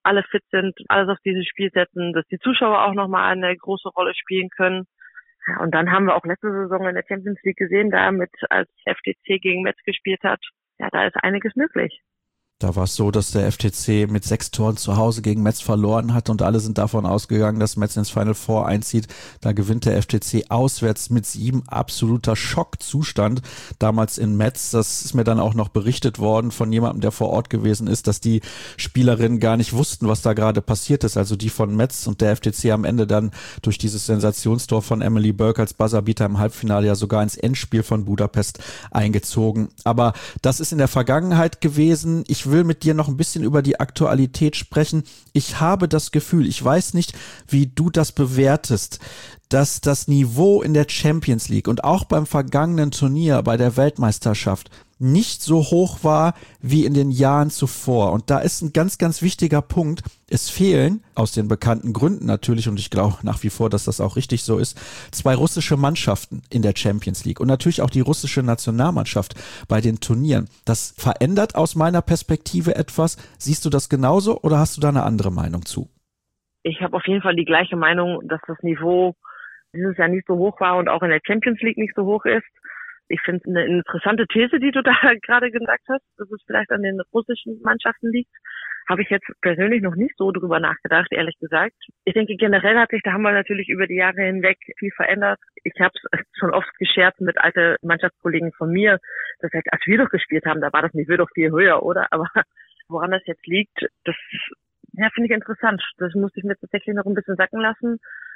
alle fit sind, alles auf dieses Spiel setzen, dass die Zuschauer auch nochmal eine große Rolle spielen können. Ja, und dann haben wir auch letzte Saison in der Champions League gesehen, als FTC gegen Metz gespielt hat, ja, da ist einiges möglich. Da war es so, dass der FTC mit 6 Toren zu Hause gegen Metz verloren hat und alle sind davon ausgegangen, dass Metz ins Final Four einzieht. Da gewinnt der FTC auswärts mit 7, absoluter Schockzustand damals in Metz. Das ist mir dann auch noch berichtet worden von jemandem, der vor Ort gewesen ist, dass die Spielerinnen gar nicht wussten, was da gerade passiert ist. Also die von Metz und der FTC am Ende dann durch dieses Sensationstor von Emily Burke als Buzzerbeater im Halbfinale ja sogar ins Endspiel von Budapest eingezogen. Aber das ist in der Vergangenheit gewesen. Ich will mit dir noch ein bisschen über die Aktualität sprechen. Ich habe das Gefühl, ich weiß nicht, wie du das bewertest, dass das Niveau in der Champions League und auch beim vergangenen Turnier bei der Weltmeisterschaft nicht so hoch war wie in den Jahren zuvor. Und da ist ein ganz, ganz wichtiger Punkt. Es fehlen, aus den bekannten Gründen natürlich, und ich glaube nach wie vor, dass das auch richtig so ist, 2 russische Mannschaften in der Champions League und natürlich auch die russische Nationalmannschaft bei den Turnieren. Das verändert aus meiner Perspektive etwas. Siehst du das genauso oder hast du da eine andere Meinung zu? Ich habe auf jeden Fall die gleiche Meinung, dass das Niveau dieses Jahr nicht so hoch war und auch in der Champions League nicht so hoch ist. Ich finde es eine interessante These, die du da gerade gesagt hast, dass es vielleicht an den russischen Mannschaften liegt. Habe ich jetzt persönlich noch nicht so drüber nachgedacht, ehrlich gesagt. Ich denke, generell hat sich der Handball natürlich über die Jahre hinweg viel verändert. Ich habe es schon oft gescherzt mit alten Mannschaftskollegen von mir, dass als wir doch gespielt haben, da war das Niveau doch viel höher, oder? Aber woran das jetzt liegt, das finde ich interessant. Das musste ich mir tatsächlich noch ein bisschen sacken lassen.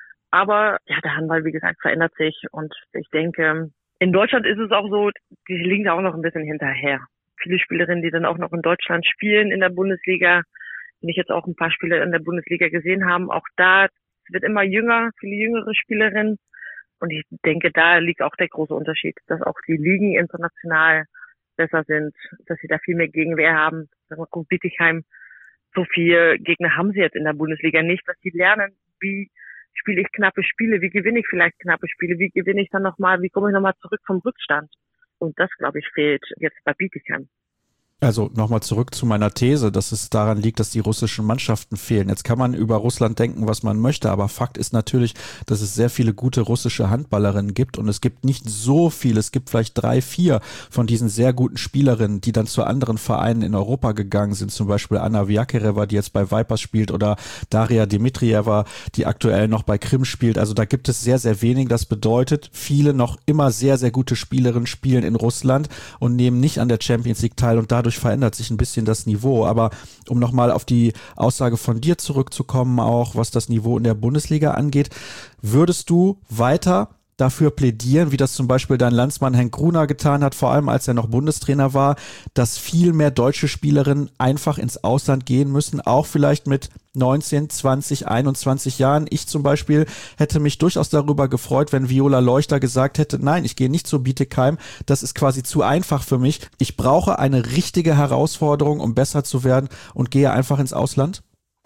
Aber ja, der Handball, wie gesagt, verändert sich und ich denke, in Deutschland ist es auch so, die liegen da auch noch ein bisschen hinterher. Viele Spielerinnen, die dann auch noch in Deutschland spielen in der Bundesliga, wenn ich jetzt auch ein paar Spiele in der Bundesliga gesehen haben, auch da wird immer jünger, viele jüngere Spielerinnen. Und ich denke, da liegt auch der große Unterschied, dass auch die Ligen international besser sind, dass sie da viel mehr Gegenwehr haben. Sagen wir, guck, Bietigheim, so viele Gegner haben sie jetzt in der Bundesliga nicht, dass sie lernen, wie spiele ich knappe Spiele, wie gewinne ich vielleicht knappe Spiele, wie gewinne ich dann nochmal, wie komme ich nochmal zurück vom Rückstand. Und das, glaube ich, fehlt jetzt bei Bietigheim. Also nochmal zurück zu meiner These, dass es daran liegt, dass die russischen Mannschaften fehlen. Jetzt kann man über Russland denken, was man möchte, aber Fakt ist natürlich, dass es sehr viele gute russische Handballerinnen gibt und es gibt nicht so viele, es gibt vielleicht 3, 4 von diesen sehr guten Spielerinnen, die dann zu anderen Vereinen in Europa gegangen sind, zum Beispiel Anna Vyachereva, die jetzt bei Vipers spielt, oder Daria Dimitrieva, die aktuell noch bei Krim spielt. Also da gibt es sehr, sehr wenig. Das bedeutet, viele noch immer sehr, sehr gute Spielerinnen spielen in Russland und nehmen nicht an der Champions League teil und dadurch verändert sich ein bisschen das Niveau. Aber um nochmal auf die Aussage von dir zurückzukommen, auch was das Niveau in der Bundesliga angeht, würdest du weiter dafür plädieren, wie das zum Beispiel dein Landsmann Henk Gruner getan hat, vor allem als er noch Bundestrainer war, dass viel mehr deutsche Spielerinnen einfach ins Ausland gehen müssen, auch vielleicht mit 19, 20, 21 Jahren. Ich zum Beispiel hätte mich durchaus darüber gefreut, wenn Viola Leuchter gesagt hätte, nein, ich gehe nicht zu Bietigheim, das ist quasi zu einfach für mich. Ich brauche eine richtige Herausforderung, um besser zu werden und gehe einfach ins Ausland.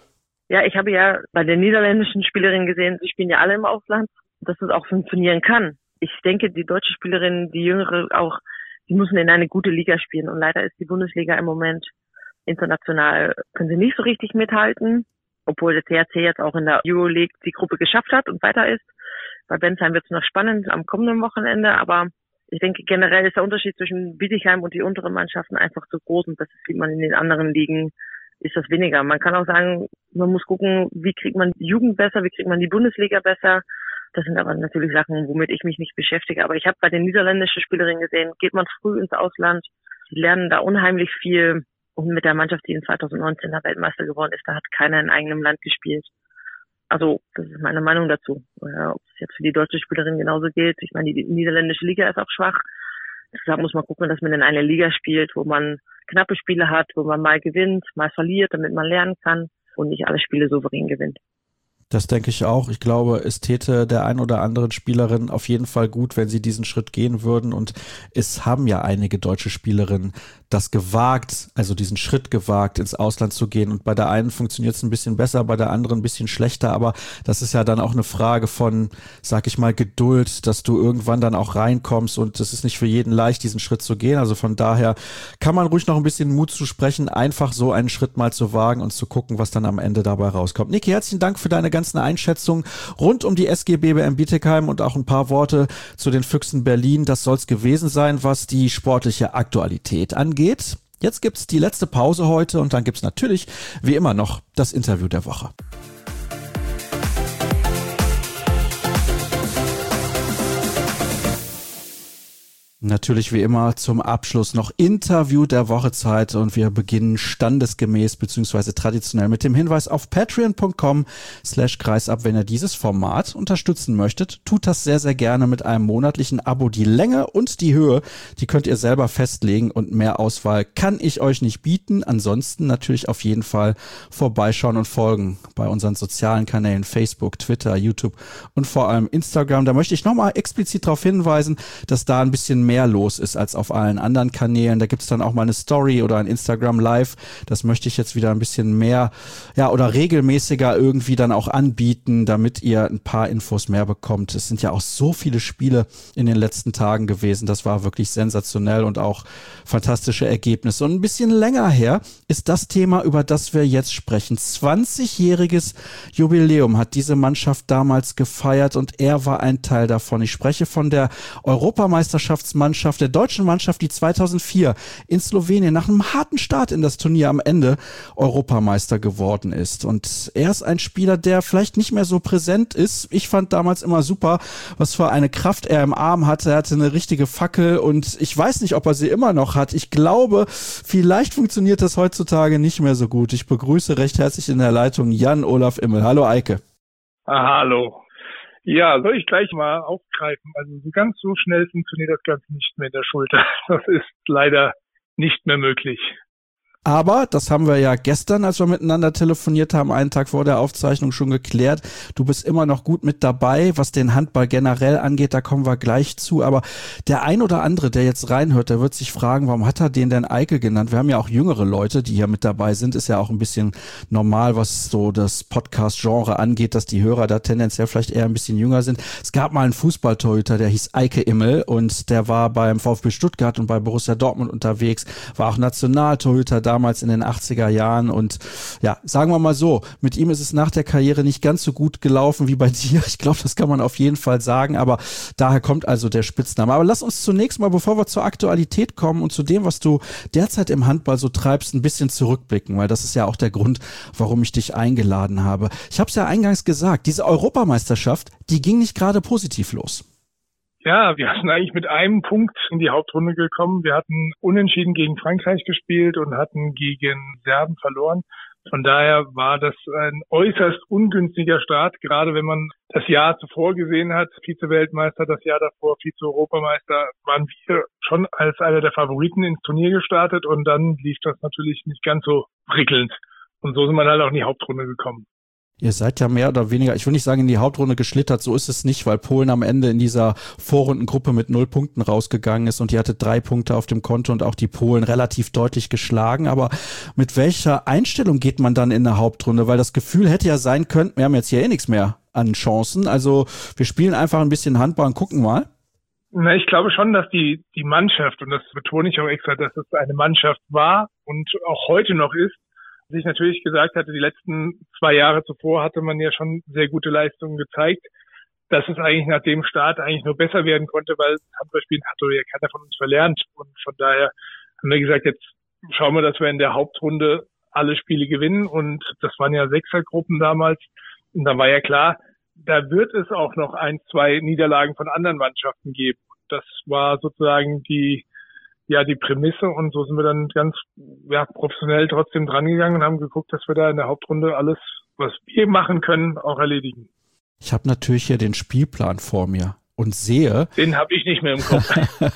Ja, ich habe ja bei den niederländischen Spielerinnen gesehen, sie spielen ja alle im Ausland, dass es auch funktionieren kann. Ich denke, die deutsche Spielerinnen, die jüngere auch, die müssen in eine gute Liga spielen. Und leider ist die Bundesliga im Moment international, können sie nicht so richtig mithalten, obwohl der THC jetzt auch in der Euroleague die Gruppe geschafft hat und weiter ist. Bei Bensheim wird es noch spannend am kommenden Wochenende, aber ich denke, generell ist der Unterschied zwischen Bietigheim und die unteren Mannschaften einfach zu groß und das sieht man in den anderen Ligen, ist das weniger. Man kann auch sagen, man muss gucken, wie kriegt man die Jugend besser, wie kriegt man die Bundesliga besser. Das sind aber natürlich Sachen, womit ich mich nicht beschäftige. Aber ich habe bei den niederländischen Spielerinnen gesehen, geht man früh ins Ausland, die lernen da unheimlich viel. Und mit der Mannschaft, die in 2019 der Weltmeister geworden ist, da hat keiner in eigenem Land gespielt. Also, das ist meine Meinung dazu. Ob es jetzt für die deutsche Spielerin genauso gilt. Ich meine, die niederländische Liga ist auch schwach. Deshalb muss man gucken, dass man in einer Liga spielt, wo man knappe Spiele hat, wo man mal gewinnt, mal verliert, damit man lernen kann und nicht alle Spiele souverän gewinnt. Das denke ich auch. Ich glaube, es täte der ein oder anderen Spielerin auf jeden Fall gut, wenn sie diesen Schritt gehen würden. Und es haben ja einige deutsche Spielerinnen das gewagt, also diesen Schritt gewagt, ins Ausland zu gehen. Und bei der einen funktioniert es ein bisschen besser, bei der anderen ein bisschen schlechter. Aber das ist ja dann auch eine Frage von, sag ich mal, Geduld, dass du irgendwann dann auch reinkommst. Und es ist nicht für jeden leicht, diesen Schritt zu gehen. Also von daher kann man ruhig noch ein bisschen Mut zusprechen, einfach so einen Schritt mal zu wagen und zu gucken, was dann am Ende dabei rauskommt. Niki, herzlichen Dank für deine ganzen Einschätzungen rund um die SG BBM Bietigheim und auch ein paar Worte zu den Füchsen Berlin. Das soll es gewesen sein, was die sportliche Aktualität angeht. Jetzt gibt's die letzte Pause heute und dann gibt's natürlich, wie immer noch, das Interview der Woche. Natürlich wie immer zum Abschluss noch Interview der Wochezeit und wir beginnen standesgemäß bzw. traditionell mit dem Hinweis auf patreon.com/kreisab. Wenn ihr dieses Format unterstützen möchtet, tut das sehr, sehr gerne mit einem monatlichen Abo. Die Länge und die Höhe, die könnt ihr selber festlegen und mehr Auswahl kann ich euch nicht bieten. Ansonsten natürlich auf jeden Fall vorbeischauen und folgen bei unseren sozialen Kanälen Facebook, Twitter, YouTube und vor allem Instagram. Da möchte ich nochmal explizit darauf hinweisen, dass da ein bisschen mehr los ist als auf allen anderen Kanälen. Da gibt es dann auch mal eine Story oder ein Instagram Live. Das möchte ich jetzt wieder ein bisschen mehr, ja, oder regelmäßiger irgendwie dann auch anbieten, damit ihr ein paar Infos mehr bekommt. Es sind ja auch so viele Spiele in den letzten Tagen gewesen. Das war wirklich sensationell und auch fantastische Ergebnisse. Und ein bisschen länger her ist das Thema, über das wir jetzt sprechen. 20-jähriges Jubiläum hat diese Mannschaft damals gefeiert und er war ein Teil davon. Ich spreche von der Europameisterschaftsmannschaft, der deutschen Mannschaft, die 2004 in Slowenien nach einem harten Start in das Turnier am Ende Europameister geworden ist. Und er ist ein Spieler, der vielleicht nicht mehr so präsent ist. Ich fand damals immer super, was für eine Kraft er im Arm hatte. Er hatte eine richtige Fackel und ich weiß nicht, ob er sie immer noch hat. Ich glaube, vielleicht funktioniert das heutzutage nicht mehr so gut. Ich begrüße recht herzlich in der Leitung Jan-Olaf Immel. Hallo Eike. Hallo. Ja, soll ich gleich mal aufgreifen. Also so ganz so schnell funktioniert das Ganze nicht mehr in der Schulter. Das ist leider nicht mehr möglich. Aber, das haben wir ja gestern, als wir miteinander telefoniert haben, einen Tag vor der Aufzeichnung schon geklärt. Du bist immer noch gut mit dabei, was den Handball generell angeht, da kommen wir gleich zu. Aber der ein oder andere, der jetzt reinhört, der wird sich fragen, warum hat er den denn Eike genannt? Wir haben ja auch jüngere Leute, die hier mit dabei sind. Ist ja auch ein bisschen normal, was so das Podcast-Genre angeht, dass die Hörer da tendenziell vielleicht eher ein bisschen jünger sind. Es gab mal einen Fußballtorhüter, der hieß Eike Immel und der war beim VfB Stuttgart und bei Borussia Dortmund unterwegs, war auch Nationaltorhüter damals in den 80er Jahren und ja, sagen wir mal so, mit ihm ist es nach der Karriere nicht ganz so gut gelaufen wie bei dir. Ich glaube, das kann man auf jeden Fall sagen, aber daher kommt also der Spitzname. Aber lass uns zunächst mal, bevor wir zur Aktualität kommen und zu dem, was du derzeit im Handball so treibst, ein bisschen zurückblicken, weil das ist ja auch der Grund, warum ich dich eingeladen habe. Ich habe es ja eingangs gesagt, diese Europameisterschaft, die ging nicht gerade positiv los. Ja, wir sind eigentlich mit einem Punkt in die Hauptrunde gekommen. Wir hatten unentschieden gegen Frankreich gespielt und hatten gegen Serben verloren. Von daher war das ein äußerst ungünstiger Start, gerade wenn man das Jahr zuvor gesehen hat, Vize-Weltmeister, das Jahr davor Vize-Europameister, waren wir schon als einer der Favoriten ins Turnier gestartet und dann lief das natürlich nicht ganz so prickelnd. Und so sind wir halt auch in die Hauptrunde gekommen. Ihr seid ja mehr oder weniger, ich will nicht sagen in die Hauptrunde geschlittert, so ist es nicht, weil Polen am Ende in dieser Vorrundengruppe mit 0 Punkten rausgegangen ist und die hatte 3 Punkte auf dem Konto und auch die Polen relativ deutlich geschlagen. Aber mit welcher Einstellung geht man dann in der Hauptrunde? Weil das Gefühl hätte ja sein können, wir haben jetzt hier eh nichts mehr an Chancen, also wir spielen einfach ein bisschen Handball und gucken mal. Na, ich glaube schon, dass die Mannschaft, und das betone ich auch extra, dass es eine Mannschaft war und auch heute noch ist, sich natürlich gesagt hatte, die letzten 2 Jahre zuvor hatte man ja schon sehr gute Leistungen gezeigt, dass es eigentlich nach dem Start eigentlich nur besser werden konnte, weil Handballspielen hat ja keiner von uns verlernt. Und von daher haben wir gesagt, jetzt schauen wir, dass wir in der Hauptrunde alle Spiele gewinnen. Und das waren ja 6er-Gruppen damals. Und da war ja klar, da wird es auch noch 1, 2 Niederlagen von anderen Mannschaften geben. Das war sozusagen die Prämisse und so sind wir dann ganz professionell trotzdem drangegangen und haben geguckt, dass wir da in der Hauptrunde alles, was wir machen können, auch erledigen. Ich habe natürlich hier den Spielplan vor mir und sehe... Den habe ich nicht mehr im Kopf.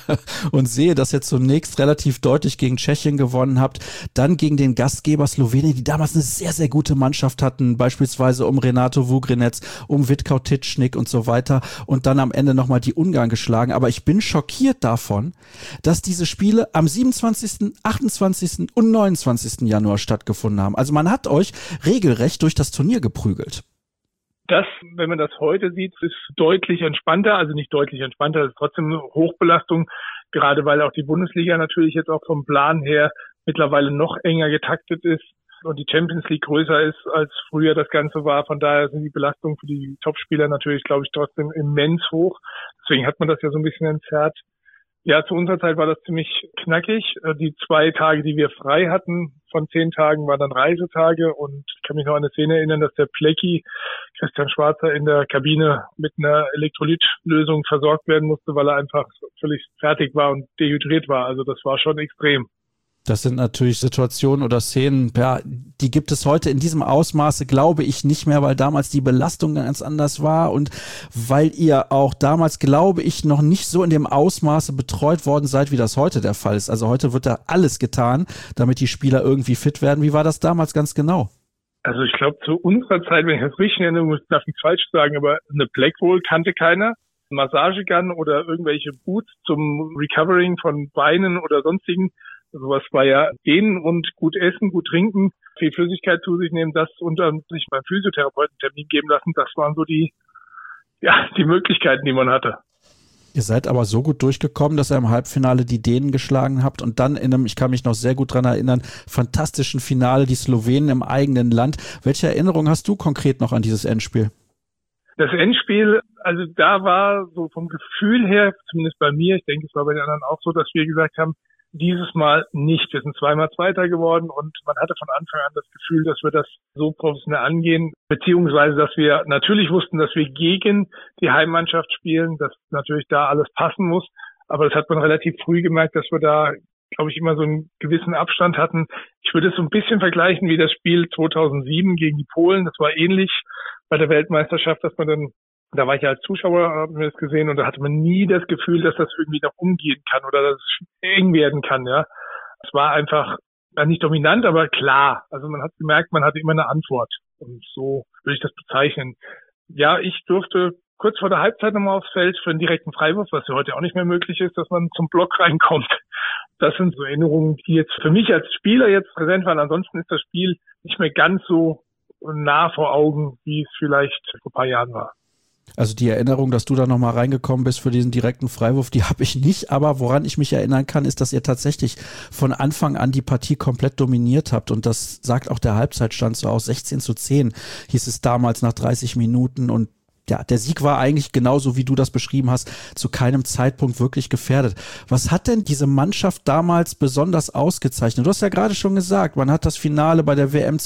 und sehe, dass ihr zunächst relativ deutlich gegen Tschechien gewonnen habt, dann gegen den Gastgeber Slowenien, die damals eine sehr, sehr gute Mannschaft hatten, beispielsweise um Renato Vugrinec, um Vitkau Tičnik und so weiter und dann am Ende nochmal die Ungarn geschlagen. Aber ich bin schockiert davon, dass diese Spiele am 27., 28. und 29. Januar stattgefunden haben. Also man hat euch regelrecht durch das Turnier geprügelt. Das, wenn man das heute sieht, ist deutlich entspannter, also nicht deutlich entspannter, es ist trotzdem eine Hochbelastung, gerade weil auch die Bundesliga natürlich jetzt auch vom Plan her mittlerweile noch enger getaktet ist und die Champions League größer ist, als früher das Ganze war. Von daher sind die Belastungen für die Topspieler natürlich, glaube ich, trotzdem immens hoch. Deswegen hat man das ja so ein bisschen entzerrt. Ja, zu unserer Zeit war das ziemlich knackig. Die 2 Tage, die wir frei hatten von 10 Tagen, waren dann Reisetage. Und ich kann mich noch an eine Szene erinnern, dass der Plecki, Christian Schwarzer, in der Kabine mit einer Elektrolytlösung versorgt werden musste, weil er einfach völlig fertig war und dehydriert war. Also das war schon extrem. Das sind natürlich Situationen oder Szenen, ja, die gibt es heute in diesem Ausmaße, glaube ich, nicht mehr, weil damals die Belastung ganz anders war und weil ihr auch damals, glaube ich, noch nicht so in dem Ausmaße betreut worden seid, wie das heute der Fall ist. Also heute wird da alles getan, damit die Spieler irgendwie fit werden. Wie war das damals ganz genau? Also ich glaube, zu unserer Zeit, wenn ich das richtig erinnere, darf ich falsch sagen, aber eine Blackroll kannte keiner. Massagegun oder irgendwelche Boots zum Recovering von Beinen oder sonstigen. Sowas war ja gehen und gut essen, gut trinken, viel Flüssigkeit zu sich nehmen, das und dann sich beim Physiotherapeuten Termin geben lassen. Das waren so die Möglichkeiten, die man hatte. Ihr seid aber so gut durchgekommen, dass ihr im Halbfinale die Dänen geschlagen habt und dann in einem, ich kann mich noch sehr gut dran erinnern, fantastischen Finale die Slowenen im eigenen Land. Welche Erinnerung hast du konkret noch an dieses Endspiel? Das Endspiel, also da war so vom Gefühl her, zumindest bei mir, ich denke, es war bei den anderen auch so, dass wir gesagt haben, dieses Mal nicht. Wir sind 2-mal Zweiter geworden und man hatte von Anfang an das Gefühl, dass wir das so professionell angehen, beziehungsweise, dass wir natürlich wussten, dass wir gegen die Heimmannschaft spielen, dass natürlich da alles passen muss. Aber das hat man relativ früh gemerkt, dass wir da, glaube ich, immer so einen gewissen Abstand hatten. Ich würde es so ein bisschen vergleichen wie das Spiel 2007 gegen die Polen. Das war ähnlich bei der Weltmeisterschaft, dass man dann, da war ich ja als Zuschauer, habe mir das gesehen und da hatte man nie das Gefühl, dass das irgendwie noch umgehen kann oder dass es eng werden kann, ja. Es war einfach nicht dominant, aber klar. Also man hat gemerkt, man hatte immer eine Antwort. Und so würde ich das bezeichnen. Ja, ich durfte kurz vor der Halbzeit nochmal aufs Feld für einen direkten Freiwurf, was ja heute auch nicht mehr möglich ist, dass man zum Block reinkommt. Das sind so Erinnerungen, die jetzt für mich als Spieler jetzt präsent waren. Ansonsten ist das Spiel nicht mehr ganz so nah vor Augen, wie es vielleicht vor ein paar Jahren war. Also die Erinnerung, dass du da nochmal reingekommen bist für diesen direkten Freiwurf, die habe ich nicht. Aber woran ich mich erinnern kann, ist, dass ihr tatsächlich von Anfang an die Partie komplett dominiert habt. Und das sagt auch der Halbzeitstand so aus. 16:10 hieß es damals nach 30 Minuten. Und ja, der Sieg war eigentlich genauso, wie du das beschrieben hast, zu keinem Zeitpunkt wirklich gefährdet. Was hat denn diese Mannschaft damals besonders ausgezeichnet? Du hast ja gerade schon gesagt, man hat das Finale bei der WM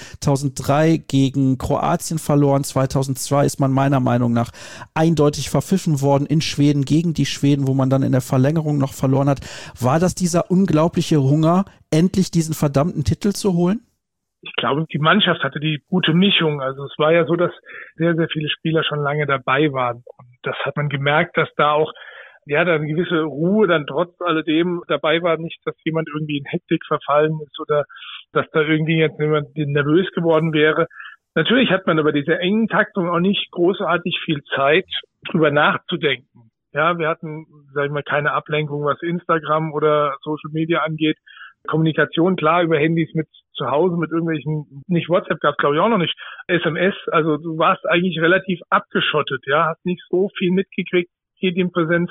2003 gegen Kroatien verloren. 2002 ist man meiner Meinung nach eindeutig verpfiffen worden in Schweden gegen die Schweden, wo man dann in der Verlängerung noch verloren hat. War das dieser unglaubliche Hunger, endlich diesen verdammten Titel zu holen? Ich glaube, die Mannschaft hatte die gute Mischung. Also es war ja so, dass sehr, sehr viele Spieler schon lange dabei waren. Und das hat man gemerkt, dass da auch, ja, da eine gewisse Ruhe dann trotz alledem dabei war. Nicht, dass jemand irgendwie in Hektik verfallen ist oder dass da irgendwie jetzt jemand nervös geworden wäre. Natürlich hat man über diese engen Taktung auch nicht großartig viel Zeit, drüber nachzudenken. Ja, wir hatten, sag ich mal, keine Ablenkung, was Instagram oder Social Media angeht. Kommunikation, klar, über Handys mit zu Hause, mit irgendwelchen, nicht WhatsApp gab es glaube ich auch noch nicht, SMS, also du warst eigentlich relativ abgeschottet, ja, hast nicht so viel mitgekriegt, Medienpräsenz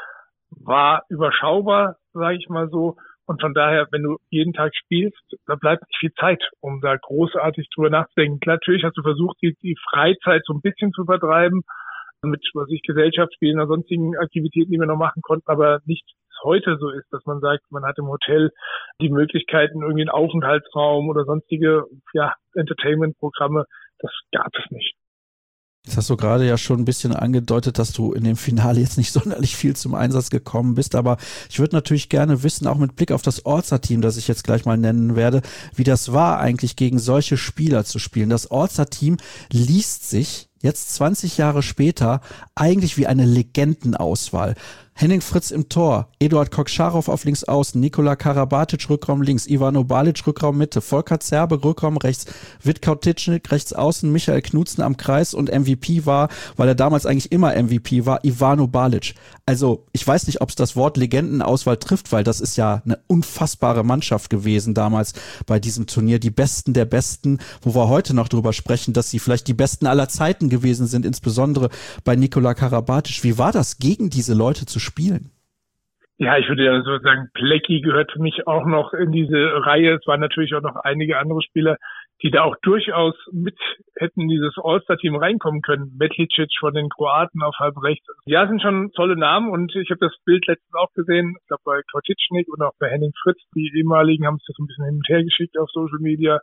war überschaubar, sage ich mal so, und von daher, wenn du jeden Tag spielst, da bleibt nicht viel Zeit, um da großartig drüber nachzudenken. Klar, natürlich hast du versucht, die Freizeit so ein bisschen zu vertreiben, mit, Gesellschaftsspielen oder sonstigen Aktivitäten, die wir noch machen konnten, aber nicht heute so ist, dass man sagt, man hat im Hotel die Möglichkeiten, irgendwie einen Aufenthaltsraum oder sonstige, ja, Entertainment-Programme. Das gab es nicht. Jetzt hast du gerade ja schon ein bisschen angedeutet, dass du in dem Finale jetzt nicht sonderlich viel zum Einsatz gekommen bist, aber ich würde natürlich gerne wissen, auch mit Blick auf das All-Star-Team, das ich jetzt gleich mal nennen werde, wie das war eigentlich gegen solche Spieler zu spielen. Das All-Star-Team liest sich jetzt 20 Jahre später eigentlich wie eine Legendenauswahl. Henning Fritz im Tor, Eduard Kokscharow auf links außen, Nikola Karabatic Rückraum links, Ivano Balic Rückraum Mitte, Volker Zerbe Rückraum rechts, Vitkau Titschnik rechts außen, Michael Knutzen am Kreis und MVP war, weil er damals eigentlich immer MVP war, Ivano Balic. Also ich weiß nicht, ob es das Wort Legendenauswahl trifft, weil das ist ja eine unfassbare Mannschaft gewesen damals bei diesem Turnier. Die Besten der Besten, wo wir heute noch drüber sprechen, dass sie vielleicht die Besten aller Zeiten gewesen sind, insbesondere bei Nikola Karabatic. Wie war das, gegen diese Leute zu spielen? Ja, ich würde ja so sagen, Plecki gehört für mich auch noch in diese Reihe. Es waren natürlich auch noch einige andere Spieler, die da auch durchaus mit hätten in dieses All-Star-Team reinkommen können. Metlicic von den Kroaten auf halb rechts. Ja, sind schon tolle Namen und ich habe das Bild letztens auch gesehen. Ich glaube bei Titschnik und auch bei Henning Fritz, die ehemaligen, haben es das ein bisschen hin und her geschickt auf Social Media.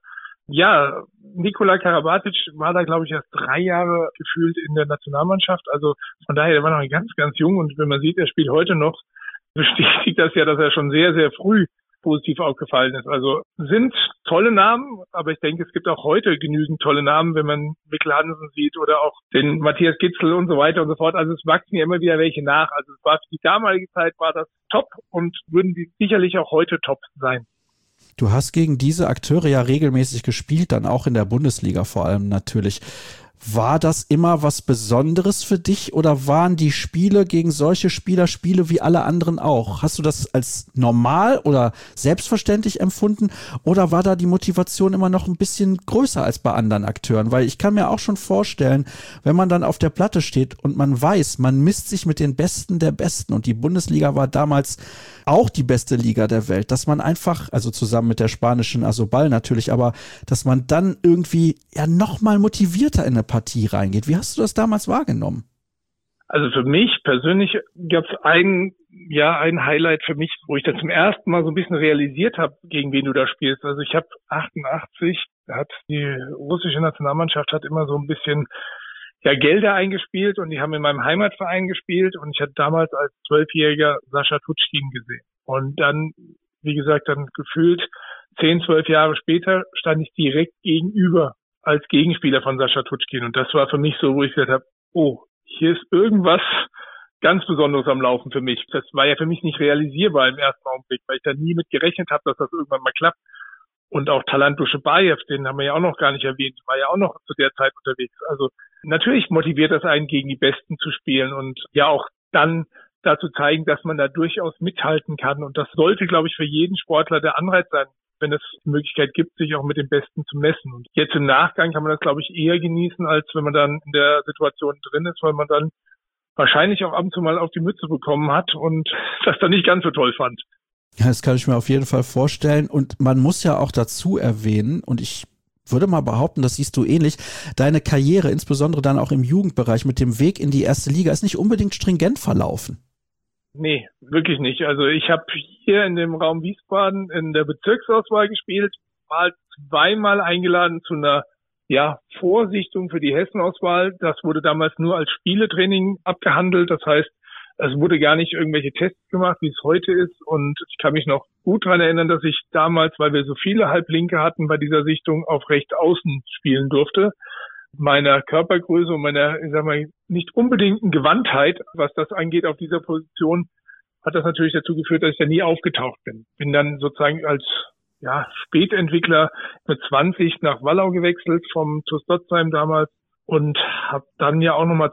Ja, Nikola Karabatic war da, glaube ich, erst 3 Jahre gefühlt in der Nationalmannschaft. Also von daher, der war noch ganz, ganz jung. Und wenn man sieht, er spielt heute noch, bestätigt das ja, dass er schon sehr, sehr früh positiv aufgefallen ist. Also sind tolle Namen, aber ich denke, es gibt auch heute genügend tolle Namen, wenn man Mikkel Hansen sieht oder auch den Matthias Gitzel und so weiter und so fort. Also es wachsen ja immer wieder welche nach. Also es war für die damalige Zeit war das top und würden die sicherlich auch heute top sein. Du hast gegen diese Akteure ja regelmäßig gespielt, dann auch in der Bundesliga vor allem natürlich. War das immer was Besonderes für dich oder waren die Spiele gegen solche Spieler Spiele wie alle anderen auch? Hast du das als normal oder selbstverständlich empfunden oder war da die Motivation immer noch ein bisschen größer als bei anderen Akteuren? Weil ich kann mir auch schon vorstellen, wenn man dann auf der Platte steht und man weiß, man misst sich mit den Besten der Besten und die Bundesliga war damals auch die beste Liga der Welt, dass man einfach, also zusammen mit der spanischen Asobal natürlich, aber dass man dann irgendwie ja nochmal motivierter in eine Partie reingeht. Wie hast du das damals wahrgenommen? Also für mich persönlich gab es ein Highlight für mich, wo ich dann zum ersten Mal so ein bisschen realisiert habe, gegen wen du da spielst. Also ich habe 88, hat die russische Nationalmannschaft hat immer so ein bisschen Gelder eingespielt und die haben in meinem Heimatverein gespielt und ich hatte damals als 12-Jähriger Sascha Tutschkin gesehen. Und dann, wie gesagt, dann gefühlt 10, 12 Jahre später stand ich direkt gegenüber als Gegenspieler von Sascha Tutschkin. Und das war für mich so, wo ich gesagt habe, oh, hier ist irgendwas ganz Besonderes am Laufen für mich. Das war ja für mich nicht realisierbar im ersten Augenblick, weil ich da nie mit gerechnet habe, dass das irgendwann mal klappt. Und auch Talant Duschebaev, den haben wir ja auch noch gar nicht erwähnt, war ja auch noch zu der Zeit unterwegs. Also natürlich motiviert das einen, gegen die Besten zu spielen und ja auch dann dazu zeigen, dass man da durchaus mithalten kann. Und das sollte, glaube ich, für jeden Sportler der Anreiz sein, wenn es die Möglichkeit gibt, sich auch mit den Besten zu messen. Und jetzt im Nachgang kann man das, glaube ich, eher genießen, als wenn man dann in der Situation drin ist, weil man dann wahrscheinlich auch ab und zu mal auf die Mütze bekommen hat und das dann nicht ganz so toll fand. Ja, das kann ich mir auf jeden Fall vorstellen. Und man muss ja auch dazu erwähnen, und ich würde mal behaupten, das siehst du ähnlich, deine Karriere, insbesondere dann auch im Jugendbereich mit dem Weg in die erste Liga, ist nicht unbedingt stringent verlaufen. Nee, wirklich nicht. Also ich habe hier in dem Raum Wiesbaden in der Bezirksauswahl gespielt, war 2-mal eingeladen zu einer Vorsichtung für die Hessenauswahl. Das wurde damals nur als Spieletraining abgehandelt. Das heißt, es wurde gar nicht irgendwelche Tests gemacht, wie es heute ist. Und ich kann mich noch gut daran erinnern, dass ich damals, weil wir so viele Halblinke hatten, bei dieser Sichtung auf rechts außen spielen durfte. Meiner Körpergröße und meiner, nicht unbedingten Gewandtheit, was das angeht auf dieser Position, hat das natürlich dazu geführt, dass ich da nie aufgetaucht bin. Bin dann sozusagen als Spätentwickler mit 20 nach Wallau gewechselt vom TuS Dotzheim damals und habe dann ja auch nochmal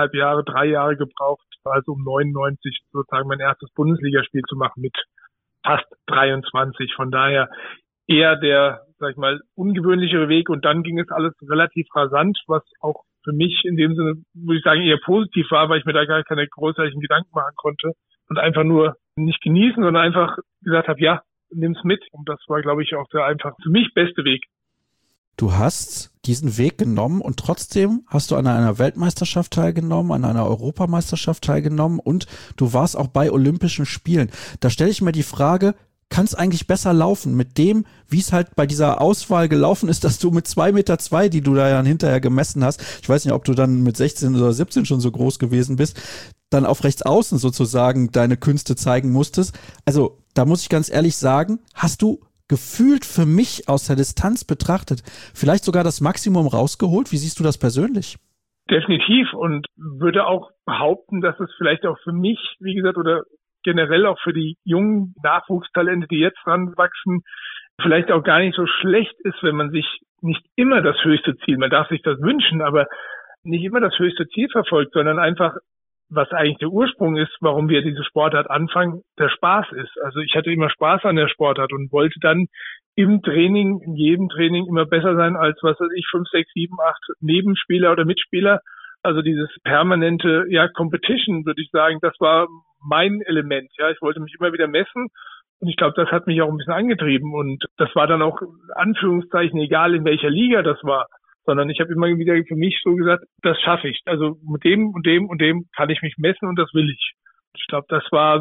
3 Jahre gebraucht, also um 99 sozusagen mein erstes Bundesligaspiel zu machen mit fast 23. Von daher eher der, ungewöhnlichere Weg und dann ging es alles relativ rasant, was auch für mich in dem Sinne, würde ich sagen, eher positiv war, weil ich mir da gar keine großartigen Gedanken machen konnte und einfach nur nicht genießen, sondern einfach gesagt habe, nimm's mit. Und das war, glaube ich, auch der einfach für mich beste Weg. Du hast diesen Weg genommen und trotzdem hast du an einer Weltmeisterschaft teilgenommen, an einer Europameisterschaft teilgenommen und du warst auch bei Olympischen Spielen. Da stelle ich mir die Frage, kann es eigentlich besser laufen mit dem, wie es halt bei dieser Auswahl gelaufen ist, dass du mit 2,2 Meter, die du da ja hinterher gemessen hast, ich weiß nicht, ob du dann mit 16 oder 17 schon so groß gewesen bist, dann auf rechts außen sozusagen deine Künste zeigen musstest. Also da muss ich ganz ehrlich sagen, hast du gefühlt für mich aus der Distanz betrachtet vielleicht sogar das Maximum rausgeholt? Wie siehst du das persönlich? Definitiv, und würde auch behaupten, dass es vielleicht auch für mich, wie gesagt, oder generell auch für die jungen Nachwuchstalente, die jetzt ranwachsen, vielleicht auch gar nicht so schlecht ist, wenn man sich nicht immer das höchste Ziel, man darf sich das wünschen, aber nicht immer das höchste Ziel verfolgt, sondern einfach, was eigentlich der Ursprung ist, warum wir diese Sportart anfangen, der Spaß ist. Also ich hatte immer Spaß an der Sportart und wollte dann im Training, in jedem Training immer besser sein als, 5, 6, 7, 8 Nebenspieler oder Mitspieler. Also dieses permanente, Competition, würde ich sagen, das war mein Element. Ja, ich wollte mich immer wieder messen. Und ich glaube, das hat mich auch ein bisschen angetrieben. Und das war dann auch, Anführungszeichen, egal in welcher Liga das war. Sondern ich habe immer wieder für mich so gesagt, das schaffe ich. Also mit dem und dem und dem kann ich mich messen und das will ich. Ich glaube, das war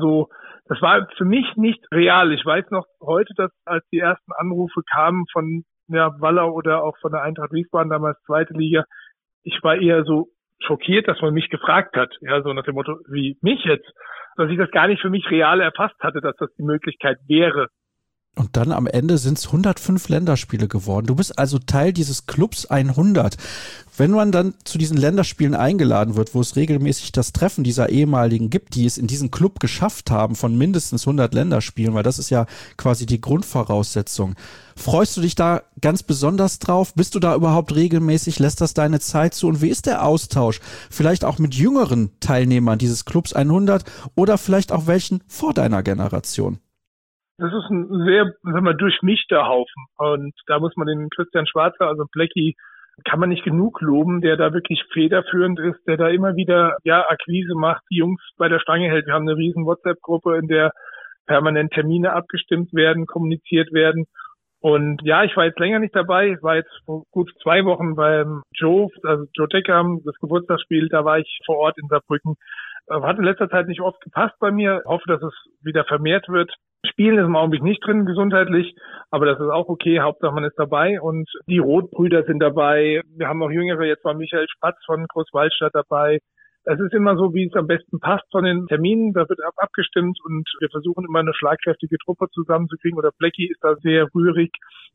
für mich nicht real. Ich weiß noch heute, dass als die ersten Anrufe kamen von Wallau oder auch von der Eintracht Wiesbaden, damals zweite Liga, ich war eher so schockiert, dass man mich gefragt hat. Ja, so nach dem Motto, wie mich jetzt? Dass ich das gar nicht für mich real erfasst hatte, dass das die Möglichkeit wäre. Und dann am Ende sind es 105 Länderspiele geworden. Du bist also Teil dieses Clubs 100. Wenn man dann zu diesen Länderspielen eingeladen wird, wo es regelmäßig das Treffen dieser ehemaligen gibt, die es in diesen Club geschafft haben von mindestens 100 Länderspielen, weil das ist ja quasi die Grundvoraussetzung. Freust du dich da ganz besonders drauf? Bist du da überhaupt regelmäßig? Lässt das deine Zeit zu? Und wie ist der Austausch? Vielleicht auch mit jüngeren Teilnehmern dieses Clubs 100 oder vielleicht auch welchen vor deiner Generation? Das ist ein sehr, durchmischter Haufen. Und da muss man den Christian Schwarzer, also Plecki, kann man nicht genug loben, der da wirklich federführend ist, der da immer wieder, Akquise macht, die Jungs bei der Stange hält. Wir haben eine riesen WhatsApp-Gruppe, in der permanent Termine abgestimmt werden, kommuniziert werden. Und ich war jetzt länger nicht dabei. Ich war jetzt vor gut 2 Wochen beim Joe Deckham, das Geburtstagsspiel, da war ich vor Ort in Saarbrücken. Hat in letzter Zeit nicht oft gepasst bei mir. Hoffe, dass es wieder vermehrt wird. Spielen ist im Augenblick nicht drin, gesundheitlich, aber das ist auch okay. Hauptsache man ist dabei und die Rotbrüder sind dabei. Wir haben auch Jüngere, jetzt war Michael Spatz von Großwaldstadt dabei. Es ist immer so, wie es am besten passt von den Terminen. Da wird abgestimmt und wir versuchen immer eine schlagkräftige Truppe zusammenzukriegen. Oder Plecki ist da sehr rührig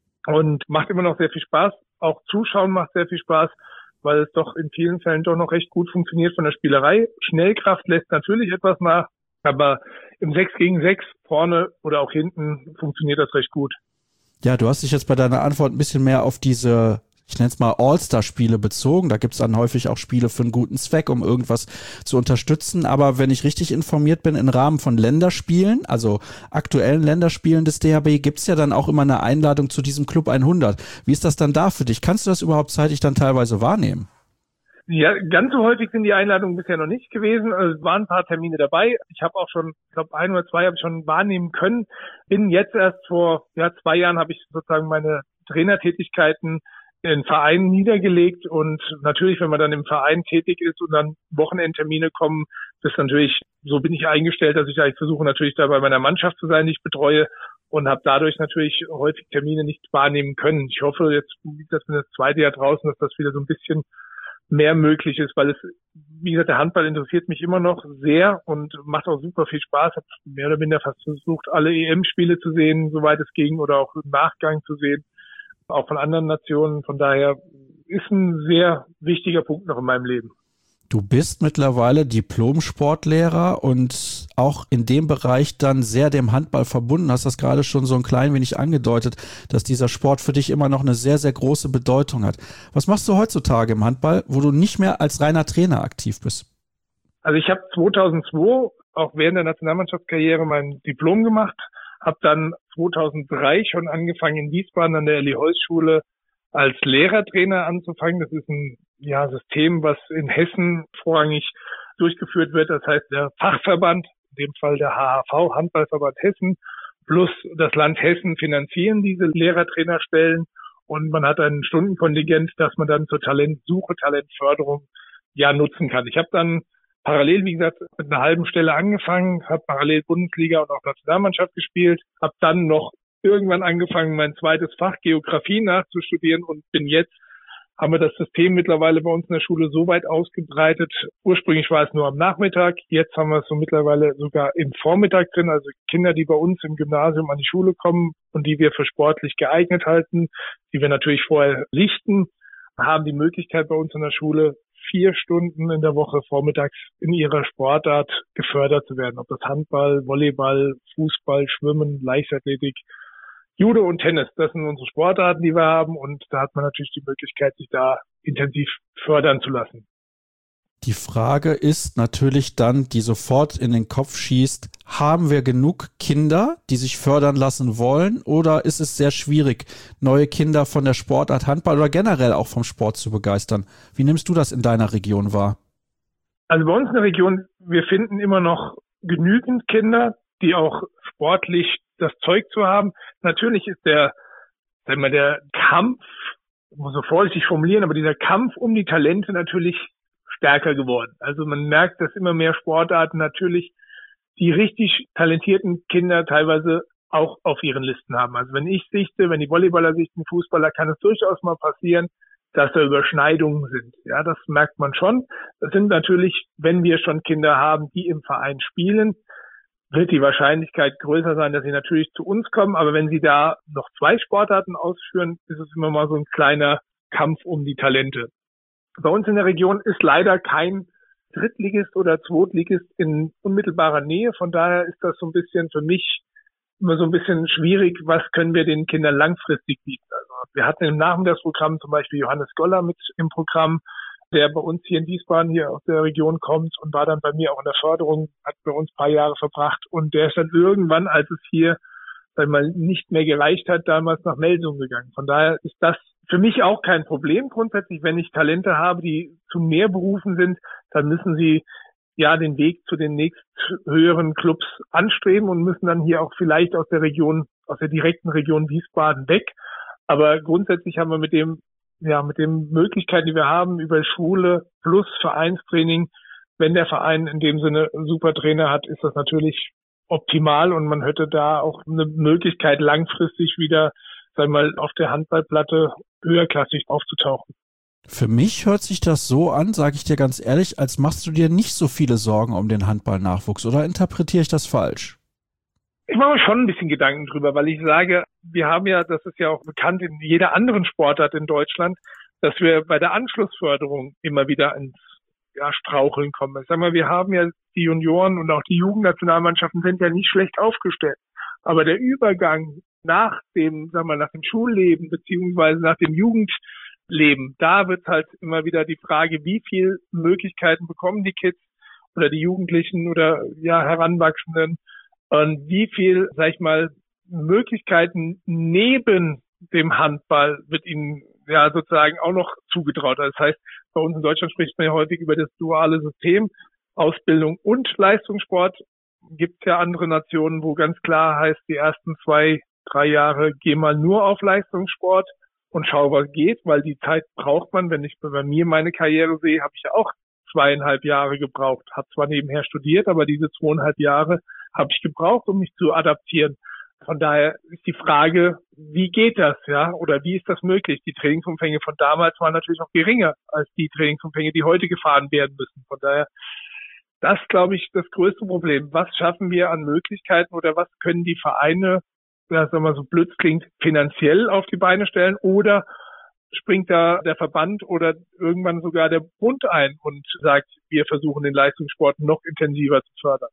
und macht immer noch sehr viel Spaß. Auch Zuschauen macht sehr viel Spaß, weil es doch in vielen Fällen doch noch recht gut funktioniert von der Spielerei. Schnellkraft lässt natürlich etwas nach, aber im 6 gegen 6 vorne oder auch hinten funktioniert das recht gut. Ja, du hast dich jetzt bei deiner Antwort ein bisschen mehr auf diese, ich nenne es mal All-Star-Spiele bezogen. Da gibt es dann häufig auch Spiele für einen guten Zweck, um irgendwas zu unterstützen. Aber wenn ich richtig informiert bin, im Rahmen von Länderspielen, also aktuellen Länderspielen des DHB, gibt es ja dann auch immer eine Einladung zu diesem Club 100. Wie ist das dann da für dich? Kannst du das überhaupt zeitlich dann teilweise wahrnehmen? Ja, ganz so häufig sind die Einladungen bisher noch nicht gewesen. Also es waren ein paar Termine dabei. Ich habe auch schon, ich glaube 1 oder 2 habe ich schon wahrnehmen können. Bin jetzt erst vor 2 Jahren habe ich sozusagen meine Trainertätigkeiten in Vereinen niedergelegt und natürlich, wenn man dann im Verein tätig ist und dann Wochenendtermine kommen, das natürlich, so bin ich eingestellt, dass ich eigentlich versuche natürlich da bei meiner Mannschaft zu sein, die ich betreue und habe dadurch natürlich häufig Termine nicht wahrnehmen können. Ich hoffe jetzt, dass wir das 2. Jahr draußen, dass das wieder so ein bisschen mehr möglich ist, weil es, wie gesagt, der Handball interessiert mich immer noch sehr und macht auch super viel Spaß. Habe mehr oder minder fast versucht, alle EM-Spiele zu sehen, soweit es ging, oder auch im Nachgang zu sehen, auch von anderen Nationen. Von daher ist ein sehr wichtiger Punkt noch in meinem Leben. Du bist mittlerweile Diplom-Sportlehrer und auch in dem Bereich dann sehr dem Handball verbunden. Hast das gerade schon so ein klein wenig angedeutet, dass dieser Sport für dich immer noch eine sehr, sehr große Bedeutung hat. Was machst du heutzutage im Handball, wo du nicht mehr als reiner Trainer aktiv bist? Also ich habe 2002 auch während der Nationalmannschaftskarriere mein Diplom gemacht, habe dann 2003 schon angefangen in Wiesbaden an der Elli-Holz-Schule als Lehrertrainer anzufangen. Das ist ein System, was in Hessen vorrangig durchgeführt wird. Das heißt, der Fachverband, in dem Fall der HHV, Handballverband Hessen, plus das Land Hessen finanzieren diese Lehrertrainerstellen. Und man hat ein Stundenkontingent, das man dann zur Talentsuche, Talentförderung nutzen kann. Ich habe dann parallel, wie gesagt, mit einer halben Stelle angefangen, habe parallel Bundesliga und auch Nationalmannschaft gespielt, habe dann noch irgendwann angefangen, mein zweites Fach Geografie nachzustudieren und haben wir das System mittlerweile bei uns in der Schule so weit ausgebreitet. Ursprünglich war es nur am Nachmittag, jetzt haben wir es so mittlerweile sogar im Vormittag drin. Also Kinder, die bei uns im Gymnasium an die Schule kommen und die wir für sportlich geeignet halten, die wir natürlich vorher lichten, haben die Möglichkeit bei uns in der Schule 4 Stunden in der Woche vormittags in ihrer Sportart gefördert zu werden. Ob das Handball, Volleyball, Fußball, Schwimmen, Leichtathletik, Judo und Tennis, das sind unsere Sportarten, die wir haben. Und da hat man natürlich die Möglichkeit, sich da intensiv fördern zu lassen. Die Frage ist natürlich dann, die sofort in den Kopf schießt, haben wir genug Kinder, die sich fördern lassen wollen, oder ist es sehr schwierig, neue Kinder von der Sportart Handball oder generell auch vom Sport zu begeistern? Wie nimmst du das in deiner Region wahr? Also bei uns in der Region, wir finden immer noch genügend Kinder, die auch sportlich das Zeug zu haben. Natürlich ist der Kampf, ich muss so vorsichtig formulieren, aber dieser Kampf um die Talente natürlich stärker geworden. Also man merkt, dass immer mehr Sportarten natürlich die richtig talentierten Kinder teilweise auch auf ihren Listen haben. Also wenn die Volleyballer sichten, Fußballer, kann es durchaus mal passieren, dass da Überschneidungen sind. Ja, das merkt man schon. Das sind natürlich, wenn wir schon Kinder haben, die im Verein spielen, wird die Wahrscheinlichkeit größer sein, dass sie natürlich zu uns kommen. Aber wenn sie da noch 2 Sportarten ausführen, ist es immer mal so ein kleiner Kampf um die Talente. Bei uns in der Region ist leider kein Drittligist oder Zweitligist in unmittelbarer Nähe. Von daher ist das so ein bisschen für mich immer so ein bisschen schwierig, was können wir den Kindern langfristig bieten. Also wir hatten im Nachmittagsprogramm zum Beispiel Johannes Goller mit im Programm, der bei uns hier in Wiesbaden, hier aus der Region kommt und war dann bei mir auch in der Förderung, hat bei uns ein paar Jahre verbracht. Und der ist dann irgendwann, als es hier nicht mehr gereicht hat, damals nach Melsungen gegangen. Von daher ist das für mich auch kein Problem grundsätzlich. Wenn ich Talente habe, die zu mehr berufen sind, dann müssen sie ja den Weg zu den nächsthöheren Clubs anstreben und müssen dann hier auch vielleicht aus der direkten Region Wiesbaden weg. Aber grundsätzlich haben wir mit den Möglichkeiten, die wir haben, über Schule plus Vereinstraining, wenn der Verein in dem Sinne einen super Trainer hat, ist das natürlich optimal und man hätte da auch eine Möglichkeit, langfristig wieder, auf der Handballplatte höherklassig aufzutauchen. Für mich hört sich das so an, sage ich dir ganz ehrlich, als machst du dir nicht so viele Sorgen um den Handballnachwuchs, oder interpretiere ich das falsch? Ich mache mir schon ein bisschen Gedanken drüber, weil ich sage, wir haben ja, das ist ja auch bekannt in jeder anderen Sportart in Deutschland, dass wir bei der Anschlussförderung immer wieder ins Straucheln kommen. Ich sag mal, wir haben ja die Junioren und auch die Jugendnationalmannschaften sind ja nicht schlecht aufgestellt. Aber der Übergang nach dem Schulleben beziehungsweise nach dem Jugendleben, da wird halt immer wieder die Frage, wie viel Möglichkeiten bekommen die Kids oder die Jugendlichen oder Heranwachsenden und wie viel, Möglichkeiten neben dem Handball wird ihnen sozusagen auch noch zugetraut. Das heißt, bei uns in Deutschland spricht man ja häufig über das duale System, Ausbildung und Leistungssport. Gibt es ja andere Nationen, wo ganz klar heißt, die ersten 2-3 Jahre geh mal nur auf Leistungssport und schau, was geht, weil die Zeit braucht man. Wenn ich bei mir meine Karriere sehe, habe ich ja auch 2,5 Jahre gebraucht. Habe zwar nebenher studiert, aber diese 2,5 Jahre habe ich gebraucht, um mich zu adaptieren. Von daher ist die Frage, wie geht das, oder wie ist das möglich? Die Trainingsumfänge von damals waren natürlich noch geringer als die Trainingsumfänge, die heute gefahren werden müssen. Von daher, das glaube ich, das größte Problem. Was schaffen wir an Möglichkeiten oder was können die Vereine, so blöd klingt, finanziell auf die Beine stellen oder springt da der Verband oder irgendwann sogar der Bund ein und sagt, wir versuchen den Leistungssport noch intensiver zu fördern?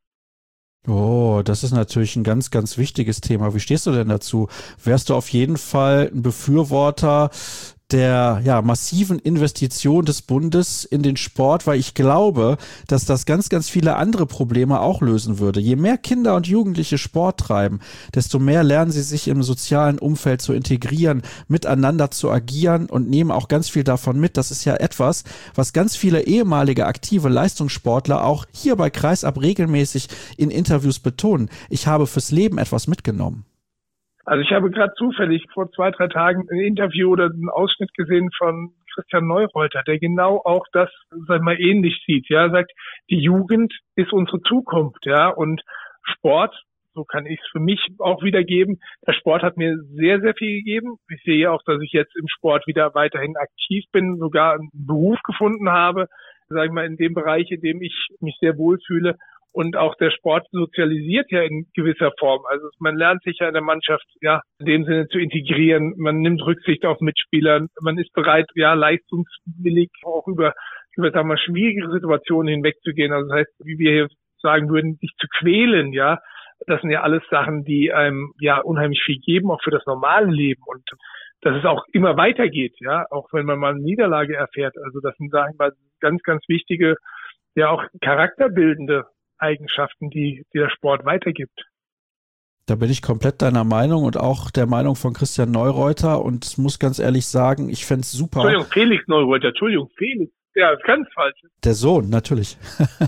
Oh, das ist natürlich ein ganz, ganz wichtiges Thema. Wie stehst du denn dazu? Wärst du auf jeden Fall ein Befürworter der massiven Investition des Bundes in den Sport, weil ich glaube, dass das ganz, ganz viele andere Probleme auch lösen würde. Je mehr Kinder und Jugendliche Sport treiben, desto mehr lernen sie sich im sozialen Umfeld zu integrieren, miteinander zu agieren und nehmen auch ganz viel davon mit. Das ist ja etwas, was ganz viele ehemalige aktive Leistungssportler auch hier bei Kreisab regelmäßig in Interviews betonen. Ich habe fürs Leben etwas mitgenommen. Also ich habe gerade zufällig vor 2-3 Tagen ein Interview oder einen Ausschnitt gesehen von Christian Neureuter, der genau auch das, ähnlich sieht. Ja, sagt, die Jugend ist unsere Zukunft, und Sport, so kann ich es für mich auch wiedergeben. Der Sport hat mir sehr, sehr viel gegeben. Ich sehe auch, dass ich jetzt im Sport wieder weiterhin aktiv bin, sogar einen Beruf gefunden habe, in dem Bereich, in dem ich mich sehr wohlfühle. Und auch der Sport sozialisiert ja in gewisser Form. Also man lernt sich ja in der Mannschaft in dem Sinne zu integrieren. Man nimmt Rücksicht auf Mitspieler. Man ist bereit, leistungswillig auch über über, sagen wir, schwierige Situationen hinwegzugehen. Also das heißt, wie wir hier sagen würden, sich zu quälen, ja, das sind ja alles Sachen, die einem ja unheimlich viel geben, auch für das normale Leben, und dass es auch immer weitergeht, ja, auch wenn man mal eine Niederlage erfährt. Also das sind, sagen wir mal, ganz, ganz wichtige, ja auch charakterbildende Eigenschaften, die der Sport weitergibt. Da bin ich komplett deiner Meinung und auch der Meinung von Christian Neureuter, und muss ganz ehrlich sagen, ich fände es super. Entschuldigung, Felix Neureuter, Felix. Ja, ist ganz falsch. Der Sohn, natürlich.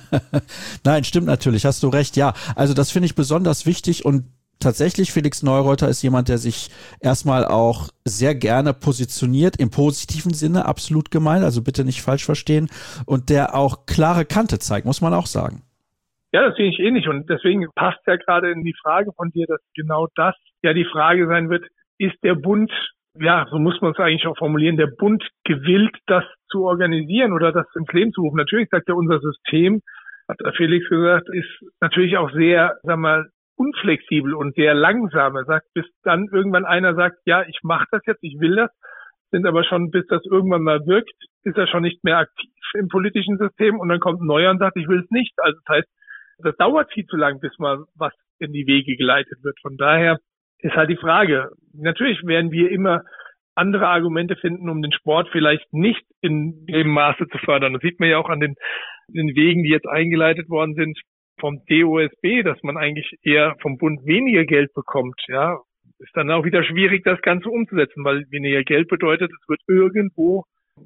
Nein, stimmt natürlich, hast du recht, ja. Also das finde ich besonders wichtig, und tatsächlich, Felix Neureuter ist jemand, der sich erstmal auch sehr gerne positioniert, im positiven Sinne, absolut gemeint, also bitte nicht falsch verstehen, und der auch klare Kante zeigt, muss man auch sagen. Ja, das sehe ich ähnlich, und deswegen passt ja gerade in die Frage von dir, dass genau das ja die Frage sein wird, ist der Bund, ja, so muss man es eigentlich auch formulieren, der Bund gewillt, das zu organisieren oder das ins Leben zu rufen. Natürlich sagt ja unser System, hat Felix gesagt, ist natürlich auch sehr, sagen wir mal, unflexibel und sehr langsam. Er sagt, bis dann irgendwann einer sagt, ja, ich mache das jetzt, ich will das, sind aber schon, bis das irgendwann mal wirkt, ist er schon nicht mehr aktiv im politischen System, und dann kommt ein neuer und sagt, ich will es nicht. Also das heißt, das dauert viel zu lang, bis mal was in die Wege geleitet wird. Von daher ist halt die Frage, natürlich werden wir immer andere Argumente finden, um den Sport vielleicht nicht in dem Maße zu fördern. Das sieht man ja auch an den Wegen, die jetzt eingeleitet worden sind vom DOSB, dass man eigentlich eher vom Bund weniger Geld bekommt. Ja, ist dann auch wieder schwierig, das Ganze umzusetzen, weil weniger Geld bedeutet, es wird irgendwo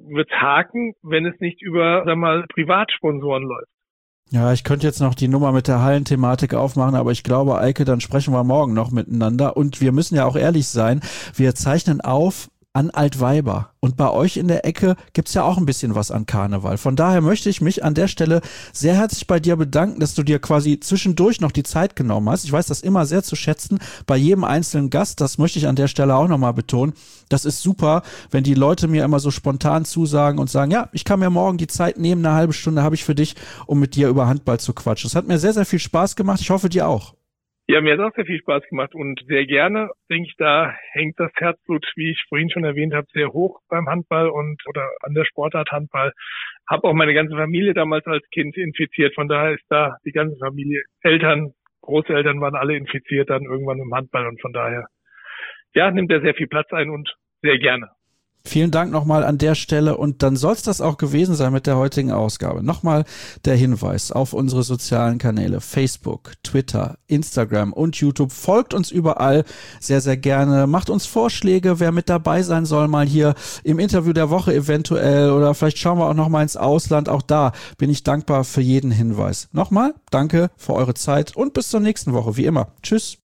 haken, wenn es nicht über, sagen wir mal, Privatsponsoren läuft. Ja, ich könnte jetzt noch die Nummer mit der Hallenthematik aufmachen, aber ich glaube, Eike, dann sprechen wir morgen noch miteinander. Und wir müssen ja auch ehrlich sein, wir zeichnen auf an Altweiber. Und bei euch in der Ecke gibt's ja auch ein bisschen was an Karneval. Von daher möchte ich mich an der Stelle sehr herzlich bei dir bedanken, dass du dir quasi zwischendurch noch die Zeit genommen hast. Ich weiß das immer sehr zu schätzen bei jedem einzelnen Gast. Das möchte ich an der Stelle auch nochmal betonen. Das ist super, wenn die Leute mir immer so spontan zusagen und sagen, ja, ich kann mir morgen die Zeit nehmen, eine halbe Stunde habe ich für dich, um mit dir über Handball zu quatschen. Das hat mir sehr, sehr viel Spaß gemacht. Ich hoffe, dir auch. Ja, mir hat auch sehr viel Spaß gemacht, und sehr gerne, denke ich, da hängt das Herzblut, wie ich vorhin schon erwähnt habe, sehr hoch beim Handball oder an der Sportart Handball. Habe auch meine ganze Familie damals als Kind infiziert, von daher ist da die ganze Familie, Eltern, Großeltern waren alle infiziert dann irgendwann im Handball, und von daher, ja, nimmt er sehr viel Platz ein und sehr gerne. Vielen Dank nochmal an der Stelle, und dann soll es das auch gewesen sein mit der heutigen Ausgabe. Nochmal der Hinweis auf unsere sozialen Kanäle: Facebook, Twitter, Instagram und YouTube. Folgt uns überall sehr, sehr gerne. Macht uns Vorschläge, wer mit dabei sein soll, mal hier im Interview der Woche eventuell, oder vielleicht schauen wir auch nochmal ins Ausland. Auch da bin ich dankbar für jeden Hinweis. Nochmal, danke für eure Zeit und bis zur nächsten Woche, wie immer. Tschüss.